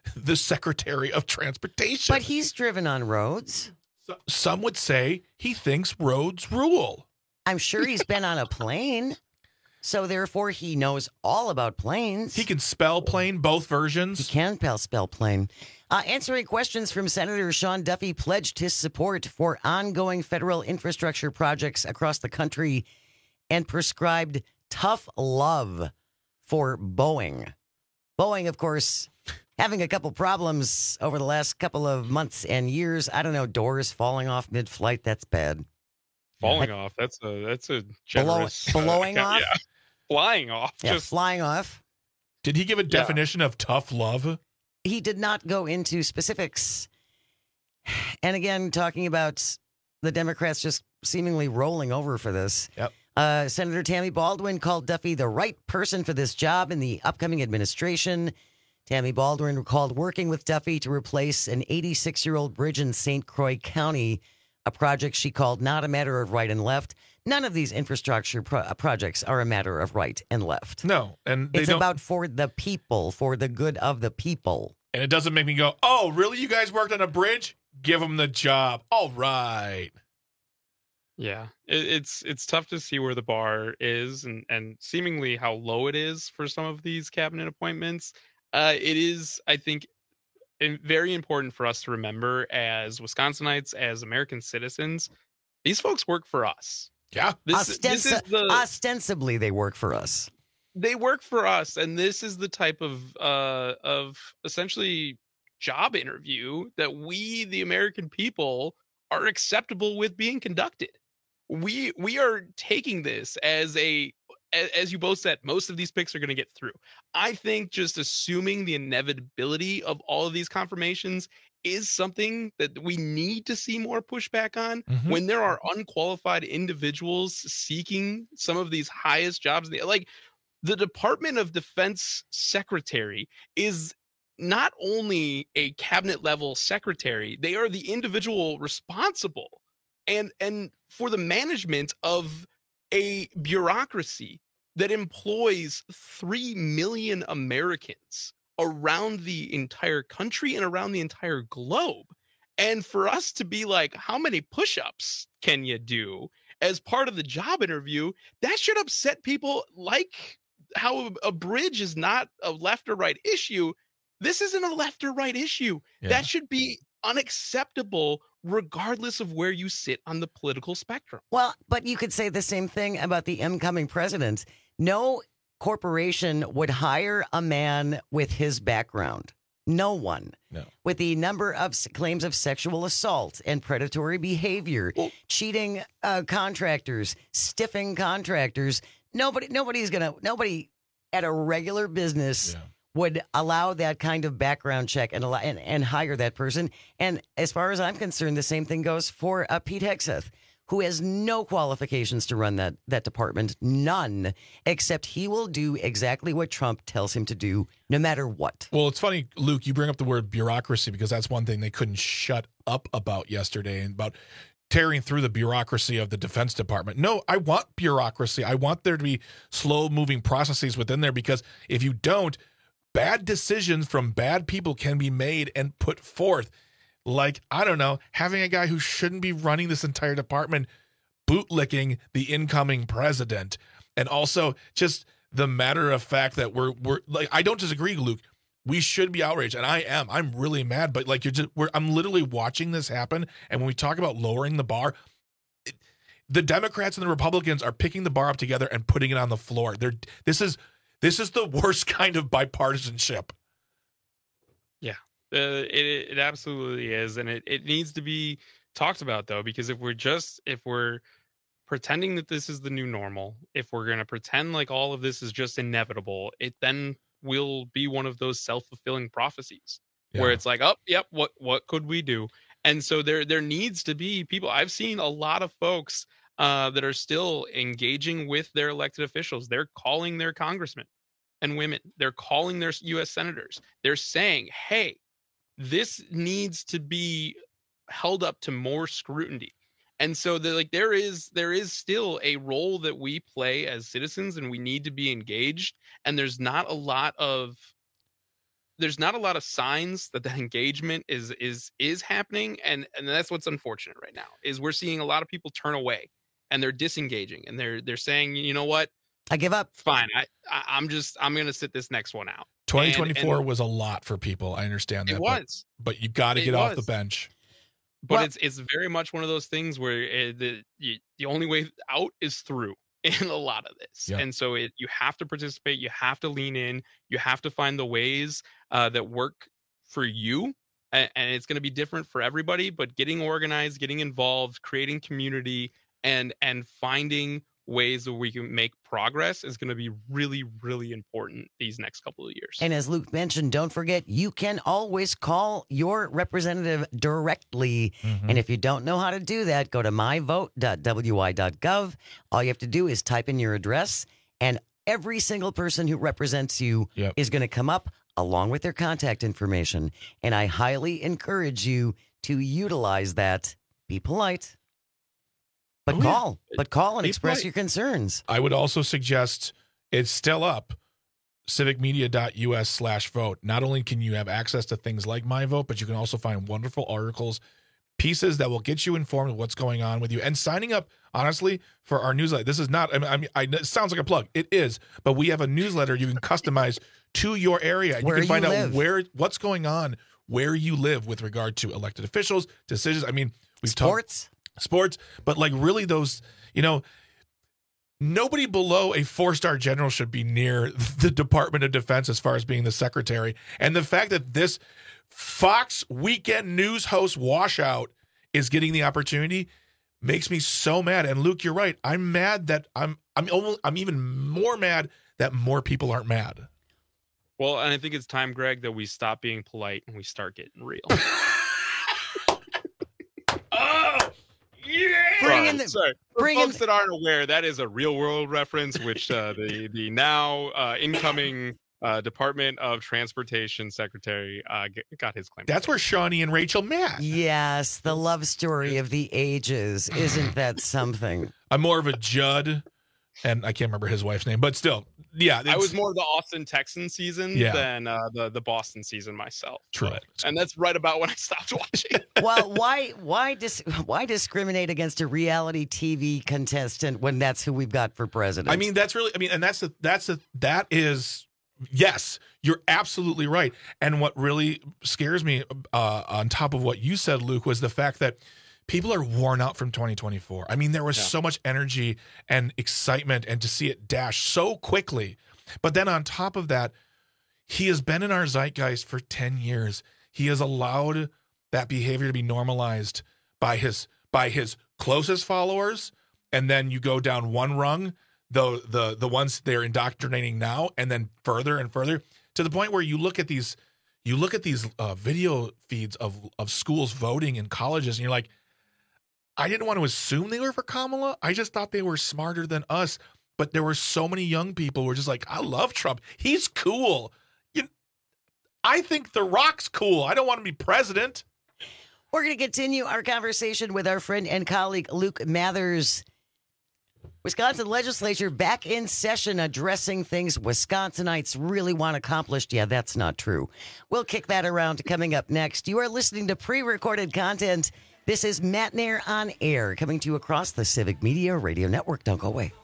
the Secretary of Transportation.
But he's driven on roads.
So, some would say he thinks roads rule.
I'm sure he's been on a plane. So therefore, he knows all about planes.
He can spell plane, both versions.
He can spell, spell plane. Uh, answering questions from Senator Sean Duffy pledged his support for ongoing federal infrastructure projects across the country and prescribed tough love for Boeing. Boeing, of course, having a couple problems over the last couple of months and years. I don't know, doors falling off mid-flight. That's bad.
Falling
Yeah.
off. That's a that's a
Blow-
generous.
blowing
uh,
off?
Yeah. Flying off.
Yeah,
Just
flying off.
Did he give a definition of tough love?
He did not go into specifics. And again, talking about the Democrats just seemingly rolling over for this.
Yep.
Uh, Senator Tammy Baldwin called Duffy the right person for this job in the upcoming administration. Tammy Baldwin recalled working with Duffy to replace an eighty-six-year-old bridge in Saint Croix County, a project she called not a matter of right and left. None of these infrastructure pro- projects are a matter of right and left.
No, and they
it's
don't,
about for the people, for the good of the people.
and it doesn't make me go, "Oh, really? You guys worked on a bridge? Give them the job." All right.
Yeah, it, it's it's tough to see where the bar is and and seemingly how low it is for some of these cabinet appointments. Uh, it is, I think, in- very important for us to remember as Wisconsinites, as American citizens, these folks work for us.
Yeah,
this, this is
Ostensi-
the
ostensibly they work for us.
they work for us, and this is the type of uh of essentially job interview that we, the American people, are acceptable with being conducted. We we are taking this as a a- as you both said, most of these picks are going to get through. I think just assuming the inevitability of all of these confirmations is something that we need to see more pushback on
Mhm.
when there are unqualified individuals seeking some of these highest jobs. in the- Like the Department of Defense secretary is not only a cabinet level secretary, they are the individual responsible and and for the management of a bureaucracy that employs three million Americans around the entire country and around the entire globe. And for us to be like, how many push-ups can you do as part of the job interview? That should upset people. Like how a bridge is not a left or right issue. This isn't a left or right issue.
Yeah.
That should be unacceptable regardless of where you sit on the political spectrum.
Well, but you could say the same thing about the incoming president. No corporation would hire a man with his background. No one.
No.
With the number of s- claims of sexual assault and predatory behavior, cheating uh, contractors, stiffing contractors, nobody, nobody's gonna, nobody at a regular business would allow that kind of background check and, allow, and and hire that person. And as far as I'm concerned, the same thing goes for uh, Pete Hegseth, who has no qualifications to run that that department, none, except he will do exactly what Trump tells him to do, no matter what.
Well, it's funny, Luke, you bring up the word bureaucracy because that's one thing they couldn't shut up about yesterday and about tearing through the bureaucracy of the Defense Department. No, I want bureaucracy. I want there to be slow-moving processes within there because if you don't, bad decisions from bad people can be made and put forth. Like, I don't know, having a guy who shouldn't be running this entire department bootlicking the incoming president. And also just the matter of fact that we're, we're like, I don't disagree, Luke. We should be outraged. And I am. I'm really mad. But like, you're just, we're, I'm literally watching this happen. And when we talk about lowering the bar, it, the Democrats and the Republicans are picking the bar up together and putting it on the floor. They're, this is, this is the worst kind of bipartisanship.
Yeah, uh, it it absolutely is, and it, it needs to be talked about though, because if we're just if we're pretending that this is the new normal, if we're gonna pretend like all of this is just inevitable, it then will be one of those self-fulfilling prophecies where
Yeah.
it's like, oh, yep, what what could we do? And so there there needs to be people. I've seen a lot of folks uh, that are still engaging with their elected officials. They're calling their congressmen and women. They're calling their U S senators. They're saying, hey, this needs to be held up to more scrutiny. And so the, like there is there is still a role that we play as citizens, and we need to be engaged. And there's not a lot of there's not a lot of signs that that engagement is is is happening, and and that's what's unfortunate right now is we're seeing a lot of people turn away and they're disengaging and they're they're saying, you know what,
I give up.
Fine, I, I I'm just I'm gonna sit this next one out.
twenty twenty-four
and, and
was a lot for people. I understand that.
It was,
but, but you got to get off the bench.
But
well,
it's it's very much one of those things where it, the you, the only way out is through. In a lot of this. Yeah. And so it, you have to participate, you have to lean in, you have to find the ways uh, that work for you. And, and it's going to be different for everybody, but getting organized, getting involved, creating community, and and finding ways that we can make progress is going to be really, really important these next couple of years.
And as Luke mentioned, don't forget, you can always call your representative directly. Mm-hmm. And if you don't know how to do that, go to my vote dot w i dot gov. All you have to do is type in your address, and every single person who represents you yep. is going to come up along with their contact information. And I highly encourage you to utilize that. Be polite. But oh, call, yeah. but call and Be express polite. your concerns.
I would also suggest it's still up, civicmedia.us slash vote. Not only can you have access to things like My Vote, but you can also find wonderful articles, pieces that will get you informed of what's going on with you. And signing up, honestly, for our newsletter. This is not, I mean, I mean I, it sounds like a plug. It is, but we have a newsletter you can customize to your area. And you can find you out where what's going on, where you live with regard to elected officials, decisions. I mean, we've
Sports.
talked. Sports, but like really those, you know, nobody below a four-star general should be near the Department of Defense as far as being the secretary. And the fact that this Fox weekend news host washout is getting the opportunity makes me so mad. And Luke, you're right. I'm mad that I'm I'm almost, I'm even more mad that more people aren't mad.
Well, and I think it's time, Greg, that we stop being polite and we start getting real.
Oh! Yeah.
Bring in the,
Sorry. For
bring
folks
in,
that aren't aware, that is a real world reference, which uh, the the now uh, incoming uh, Department of Transportation Secretary uh, get, got his claim.
That's where Shawnee and Rachel met.
Yes, the love story of the ages. Isn't that something?
I'm more of a Judd, and I can't remember his wife's name, but still, yeah.
I was more of the Austin Texan season
yeah.
than uh, the the Boston season myself.
True,
but, and that's right about when I stopped watching.
Well, why why dis- why discriminate against a reality T V contestant when that's who we've got for president?
I mean, that's really. I mean, and that's the that's the that is. Yes, you're absolutely right. And what really scares me, uh, on top of what you said, Luke, was the fact that people are worn out from twenty twenty-four. I mean, there was yeah. so much energy and excitement, and to see it dash so quickly. But then on top of that, he has been in our zeitgeist for ten years. He has allowed that behavior to be normalized by his by his closest followers, and then you go down one rung, the the the ones they're indoctrinating now, and then further and further to the point where you look at these you look at these uh, video feeds of of schools voting in colleges, and you're like, I didn't want to assume they were for Kamala. I just thought they were smarter than us. But there were so many young people who were just like, I love Trump. He's cool. You, I think The Rock's cool. I don't want to be president.
We're going to continue our conversation with our friend and colleague Luke Mathers. Wisconsin legislature back in session addressing things Wisconsinites really want accomplished. Yeah, that's not true. We'll kick that around coming up next. You are listening to pre-recorded content. This is Matt Nair on Air, coming to you across the Civic Media Radio Network. Don't go away.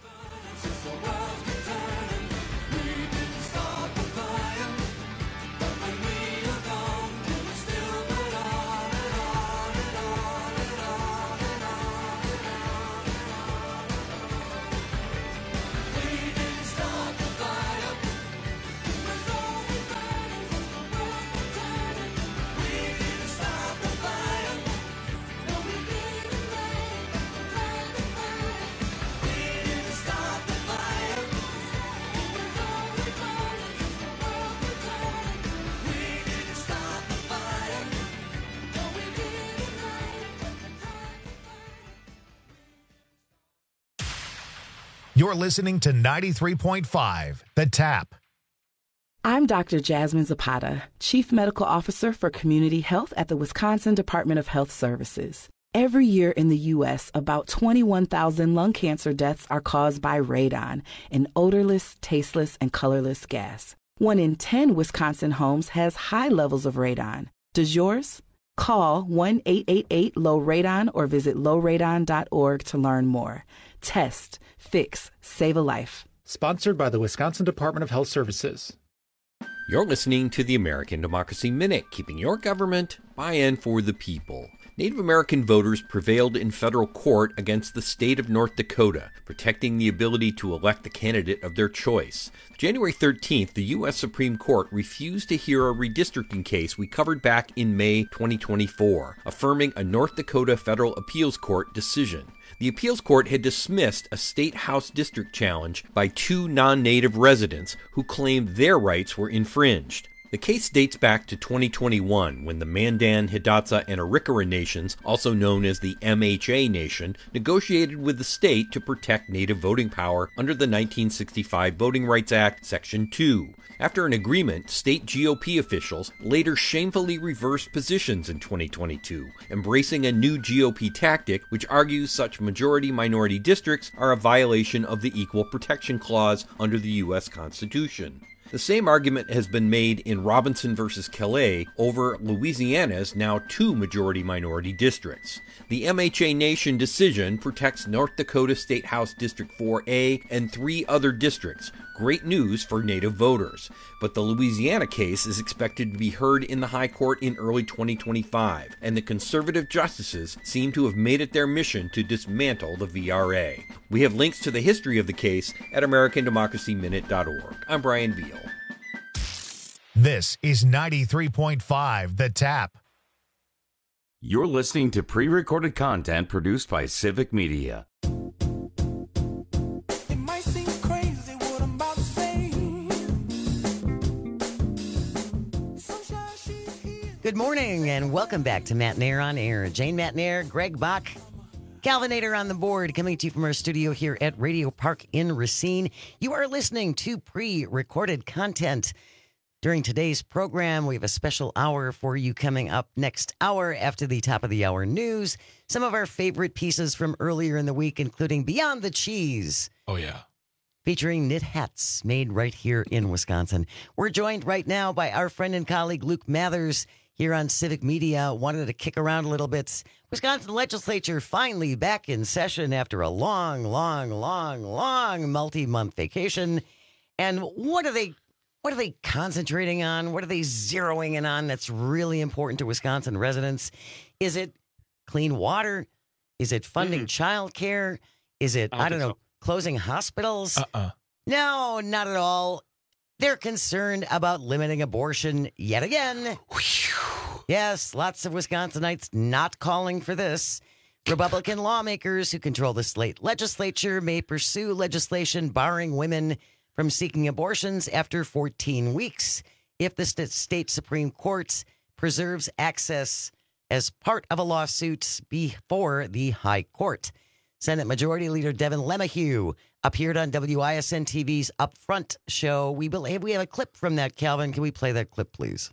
You're listening to ninety-three point five, The Tap.
I'm Doctor Jasmine Zapata, Chief Medical Officer for Community Health at the Wisconsin Department of Health Services. Every year in the U S, about twenty-one thousand lung cancer deaths are caused by radon, an odorless, tasteless, and colorless gas. One in ten Wisconsin homes has high levels of radon. Does yours? Call one eight eight eight low radon or visit low radon dot org to learn more. Test, fix, save a life.
Sponsored by the Wisconsin Department of Health Services.
You're listening to the American Democracy Minute, keeping your government by and for the people. Native American voters prevailed in federal court against the state of North Dakota, protecting the ability to elect the candidate of their choice. January thirteenth, the U S Supreme Court refused to hear a redistricting case we covered back in May twenty twenty-four, affirming a North Dakota federal appeals court decision. The appeals court had dismissed a state house district challenge by two non-native residents who claimed their rights were infringed. The case dates back to twenty twenty-one, when the Mandan, Hidatsa, and Arikara nations, also known as the M H A Nation, negotiated with the state to protect native voting power under the nineteen sixty-five Voting Rights Act, Section two. After an agreement, state G O P officials later shamefully reversed positions in twenty twenty-two, embracing a new G O P tactic which argues such majority-minority districts are a violation of the Equal Protection Clause under the U S Constitution. The same argument has been made in Robinson versus Calais over Louisiana's now two majority-minority districts. The M H A Nation decision protects North Dakota State House District four A and three other districts. Great news for Native voters. But the Louisiana case is expected to be heard in the High Court in early twenty twenty-five, and the conservative justices seem to have made it their mission to dismantle the V R A. We have links to the history of the case at American Democracy Minute dot org. I'm Brian Beal.
This is ninety-three point five The Tap.
You're listening to pre-recorded content produced by Civic Media.
Good morning and welcome back to Matt Nair on Air. Jane Matt Nair, Greg Bach, Calvinator on the board, coming to you from our studio here at Radio Park in Racine. You are listening to pre-recorded content. During today's program, we have a special hour for you coming up next hour after the top of the hour news. Some of our favorite pieces from earlier in the week, including Beyond the Cheese.
Oh, yeah.
Featuring knit hats made right here in Wisconsin. We're joined right now by our friend and colleague Luke Mathers here on Civic Media. Wanted to kick around a little bit. Wisconsin legislature finally back in session after a long, long, long, long multi-month vacation. And what are they what are they concentrating on? What are they zeroing in on that's really important to Wisconsin residents? Is it clean water? Is it funding mm. child care? Is it, I don't, I don't know, so. closing hospitals?
Uh-uh.
No, not at all. They're concerned about limiting abortion yet again. Yes, lots of Wisconsinites not calling for this. Republican lawmakers who control the state legislature may pursue legislation barring women from seeking abortions after fourteen weeks if the state Supreme Court preserves access as part of a lawsuit before the High Court. Senate Majority Leader Devin LeMahieu appeared on W I S N T V's Upfront show. We believe we have a clip from that, Calvin. Can we play that clip, please?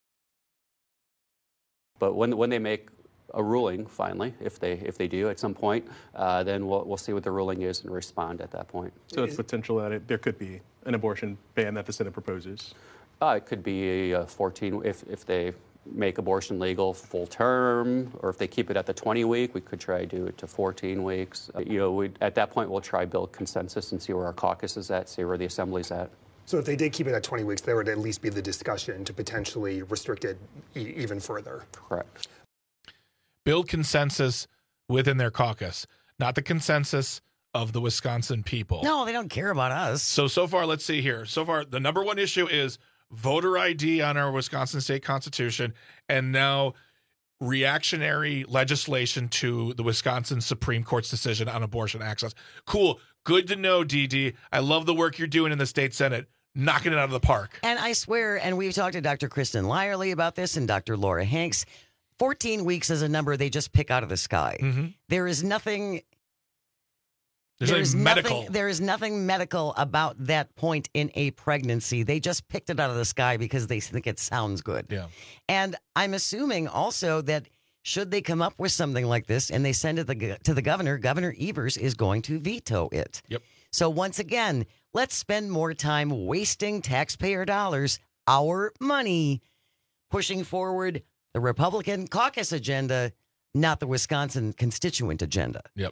But when when they make a ruling, finally, if they if they do at some point, uh, then we'll we'll see what the ruling is and respond at that point.
So it's potential that it, there could be an abortion ban that the Senate proposes.
Uh, it could be a fourteen if if they make abortion legal full term, or if they keep it at the twenty week, we could try to do it to fourteen weeks. Uh, you know, we at that point we'll try build consensus and see where our caucus is at, see where the assembly's at.
So if they did keep it at twenty weeks, there would at least be the discussion to potentially restrict it e- even further.
Correct.
Build consensus within their caucus, not the consensus of the Wisconsin people.
No, they don't care about us.
So, so far, let's see here. So far, the number one issue is voter I D on our Wisconsin state constitution, and now reactionary legislation to the Wisconsin Supreme Court's decision on abortion access. Cool. Good to know, D D. I love the work you're doing in the state Senate. Knocking it out of the park.
And I swear, and we've talked to Doctor Kristen Lyerly about this and Doctor Laura Hanks, fourteen weeks is a number they just pick out of the sky.
Mm-hmm.
There is nothing...
There's
there is
medical.
Nothing, there is nothing medical about that point in a pregnancy. They just picked it out of the sky because they think it sounds good.
Yeah.
And I'm assuming also that should they come up with something like this and they send it the, to the governor, Governor Evers is going to veto it.
Yep.
So once again, let's spend more time wasting taxpayer dollars, our money, pushing forward the Republican caucus agenda, not the Wisconsin constituent agenda.
Yep.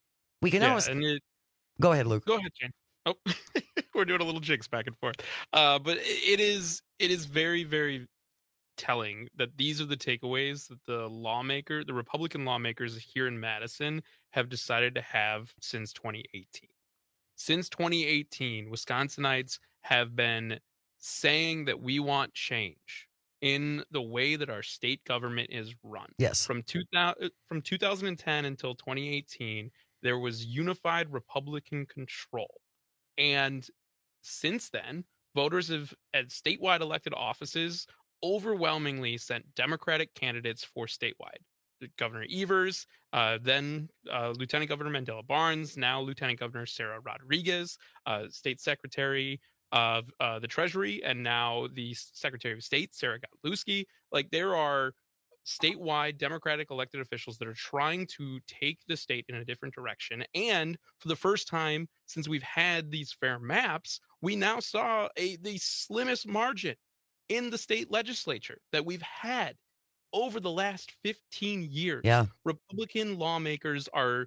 We can
yeah,
always
and it,
go ahead, Luke.
Go ahead, Jane. Oh, we're doing a little jigs back and forth. Uh, but it is it is very, very telling that these are the takeaways that the lawmaker, the Republican lawmakers here in Madison have decided to have since twenty eighteen. Since twenty eighteen, Wisconsinites have been saying that we want change in the way that our state government is run.
Yes.
From two thousand, from two thousand ten until twenty eighteen, there was unified Republican control. And since then, voters have, at statewide elected offices, overwhelmingly sent Democratic candidates for statewide. Governor Evers, uh, then uh, Lieutenant Governor Mandela Barnes, now Lieutenant Governor Sarah Rodriguez, uh, State Secretary of uh, the Treasury, and now the Secretary of State, Sarah Godlewski. Like, there are statewide Democratic elected officials that are trying to take the state in a different direction. And for the first time since we've had these fair maps, we now saw a the slimmest margin in the state legislature that we've had over the last fifteen years.
Yeah.
Republican lawmakers are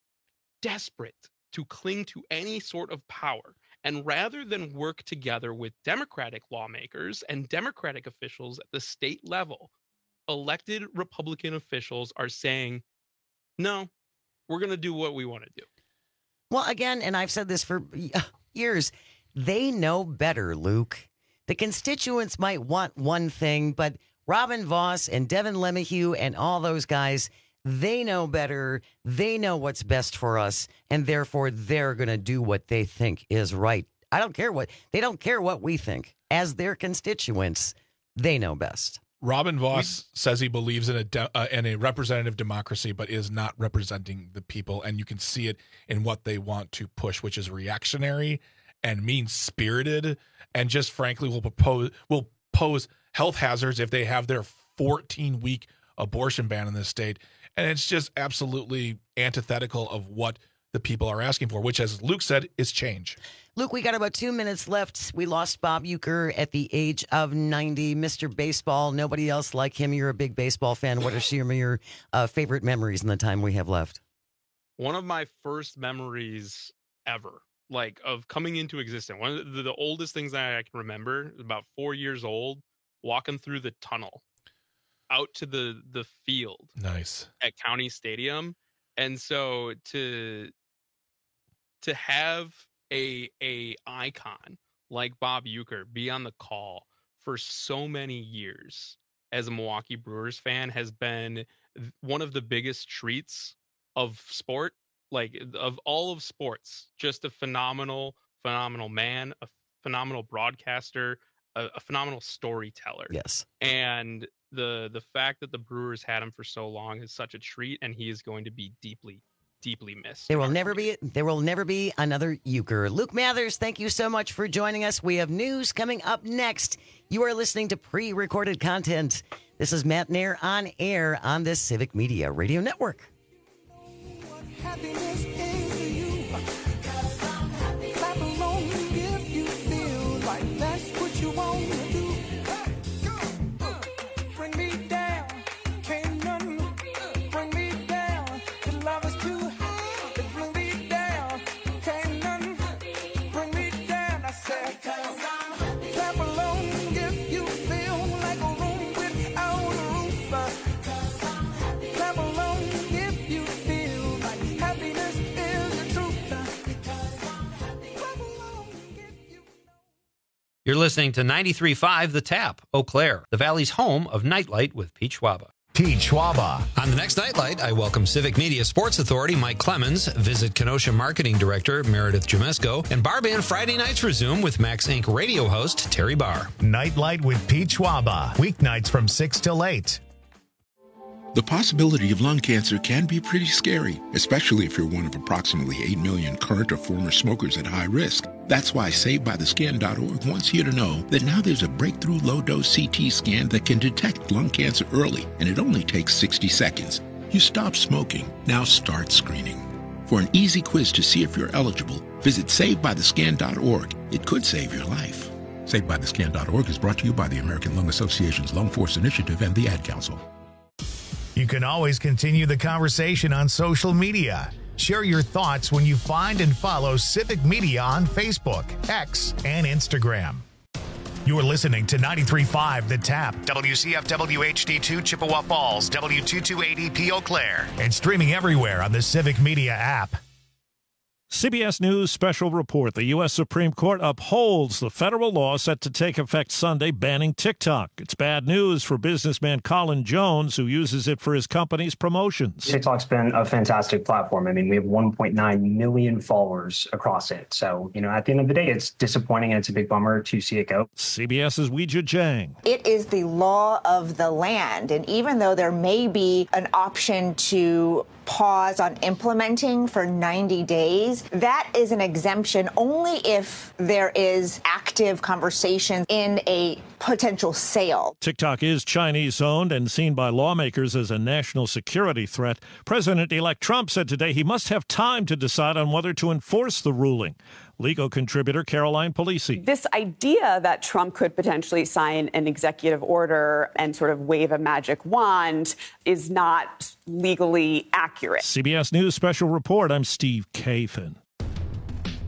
desperate to cling to any sort of power. And rather than work together with Democratic lawmakers and Democratic officials at the state level, elected Republican officials are saying, no, we're going to do what we want to do.
Well, again, and I've said this for years, they know better, Luke. The constituents might want one thing, but Robin Vos and Devin LeMahieu and all those guys, they know better. They know what's best for us, and therefore they're going to do what they think is right. I don't care what, they don't care what we think. As their constituents, they know best.
Robin Vos we, says he believes in a de- uh, in a representative democracy, but is not representing the people, and you can see it in what they want to push, which is reactionary and mean-spirited, and just frankly will propose will pose health hazards if they have their fourteen-week abortion ban in this state, and it's just absolutely antithetical of what the people are asking for, which, as Luke said, is change.
Luke, we got about two minutes left. We lost Bob Uecker at the age of ninety. Mister Baseball, nobody else like him. You're a big baseball fan. What are some of your uh, favorite memories in the time we have left?
One of my first memories ever, like of coming into existence, one of the, the oldest things that I can remember, about four years old, walking through the tunnel out to the, the field.
Nice.
At County Stadium. And so to to have a a icon like Bob Uecker be on the call for so many years as a Milwaukee Brewers fan has been one of the biggest treats of sport, like of all of sports. Just a phenomenal, phenomenal man, a phenomenal broadcaster, a, a phenomenal storyteller.
Yes.
And the the fact that the Brewers had him for so long is such a treat, and he is going to be deeply, deeply missed.
There will never be there will never be another Uecker. Luke Mathers, thank you so much for joining us. We have news coming up next. You are listening to pre-recorded content. This is Matt Nair on air on this Civic Media Radio Network.
Happiness is to you. Clap along if you feel like that's what you want to do. Bring me down, can't none bring me down. The love is too high to bring me down. Can't none bring me down. I said, clap along if you feel like a room without a roof. Clap along if you feel like happiness is the truth. Clap along if you
You're listening to ninety-three point five The Tap, Eau Claire, the Valley's home of Nightlight with Pete Schwaba.
Pete Schwaba.
On the next Nightlight, I welcome Civic Media Sports Authority Mike Clemens, visit Kenosha Marketing Director Meredith Jamesko, and Bar Band Friday nights resume with Max Incorporated radio host Terry Barr.
Nightlight with Pete Schwaba. Weeknights from six till eight.
The possibility of lung cancer can be pretty scary, especially if you're one of approximately eight million current or former smokers at high risk. That's why Saved By The Skin dot org wants you to know that now there's a breakthrough low-dose C T scan that can detect lung cancer early, and it only takes sixty seconds. You stop smoking, now start screening. For an easy quiz to see if you're eligible, Visit save by the scan dot org. It could save your life. save by the scan dot org is brought to you by the American Lung Association's Lung Force Initiative and the Ad Council.
You can always continue the conversation on social media. Share your thoughts when you find and follow Civic Media on Facebook, X, and Instagram. You're listening to ninety-three point five The Tap, W C F W H D two Chippewa Falls, W two two eight zero Eau Claire, and streaming everywhere on the Civic Media app.
C B S News special report. The U S Supreme Court upholds the federal law set to take effect Sunday banning TikTok. It's bad news for businessman Colin Jones, who uses it for his company's promotions.
TikTok's been a fantastic platform. I mean, we have one point nine million followers across it. So, you know, at the end of the day, it's disappointing and it's a big bummer to see it go.
CBS's Weijia Jiang.
It is the law of the land. And even though there may be an option to pause on implementing for ninety days, that is an exemption only if there is active conversation in a potential sale.
TikTok is Chinese-owned and seen by lawmakers as a national security threat. President-elect Trump said today he must have time to decide on whether to enforce the ruling. Legal contributor Caroline Polisi.
This idea that Trump could potentially sign an executive order and sort of wave a magic wand is not legally accurate.
C B S News special report. I'm Steve Kathan.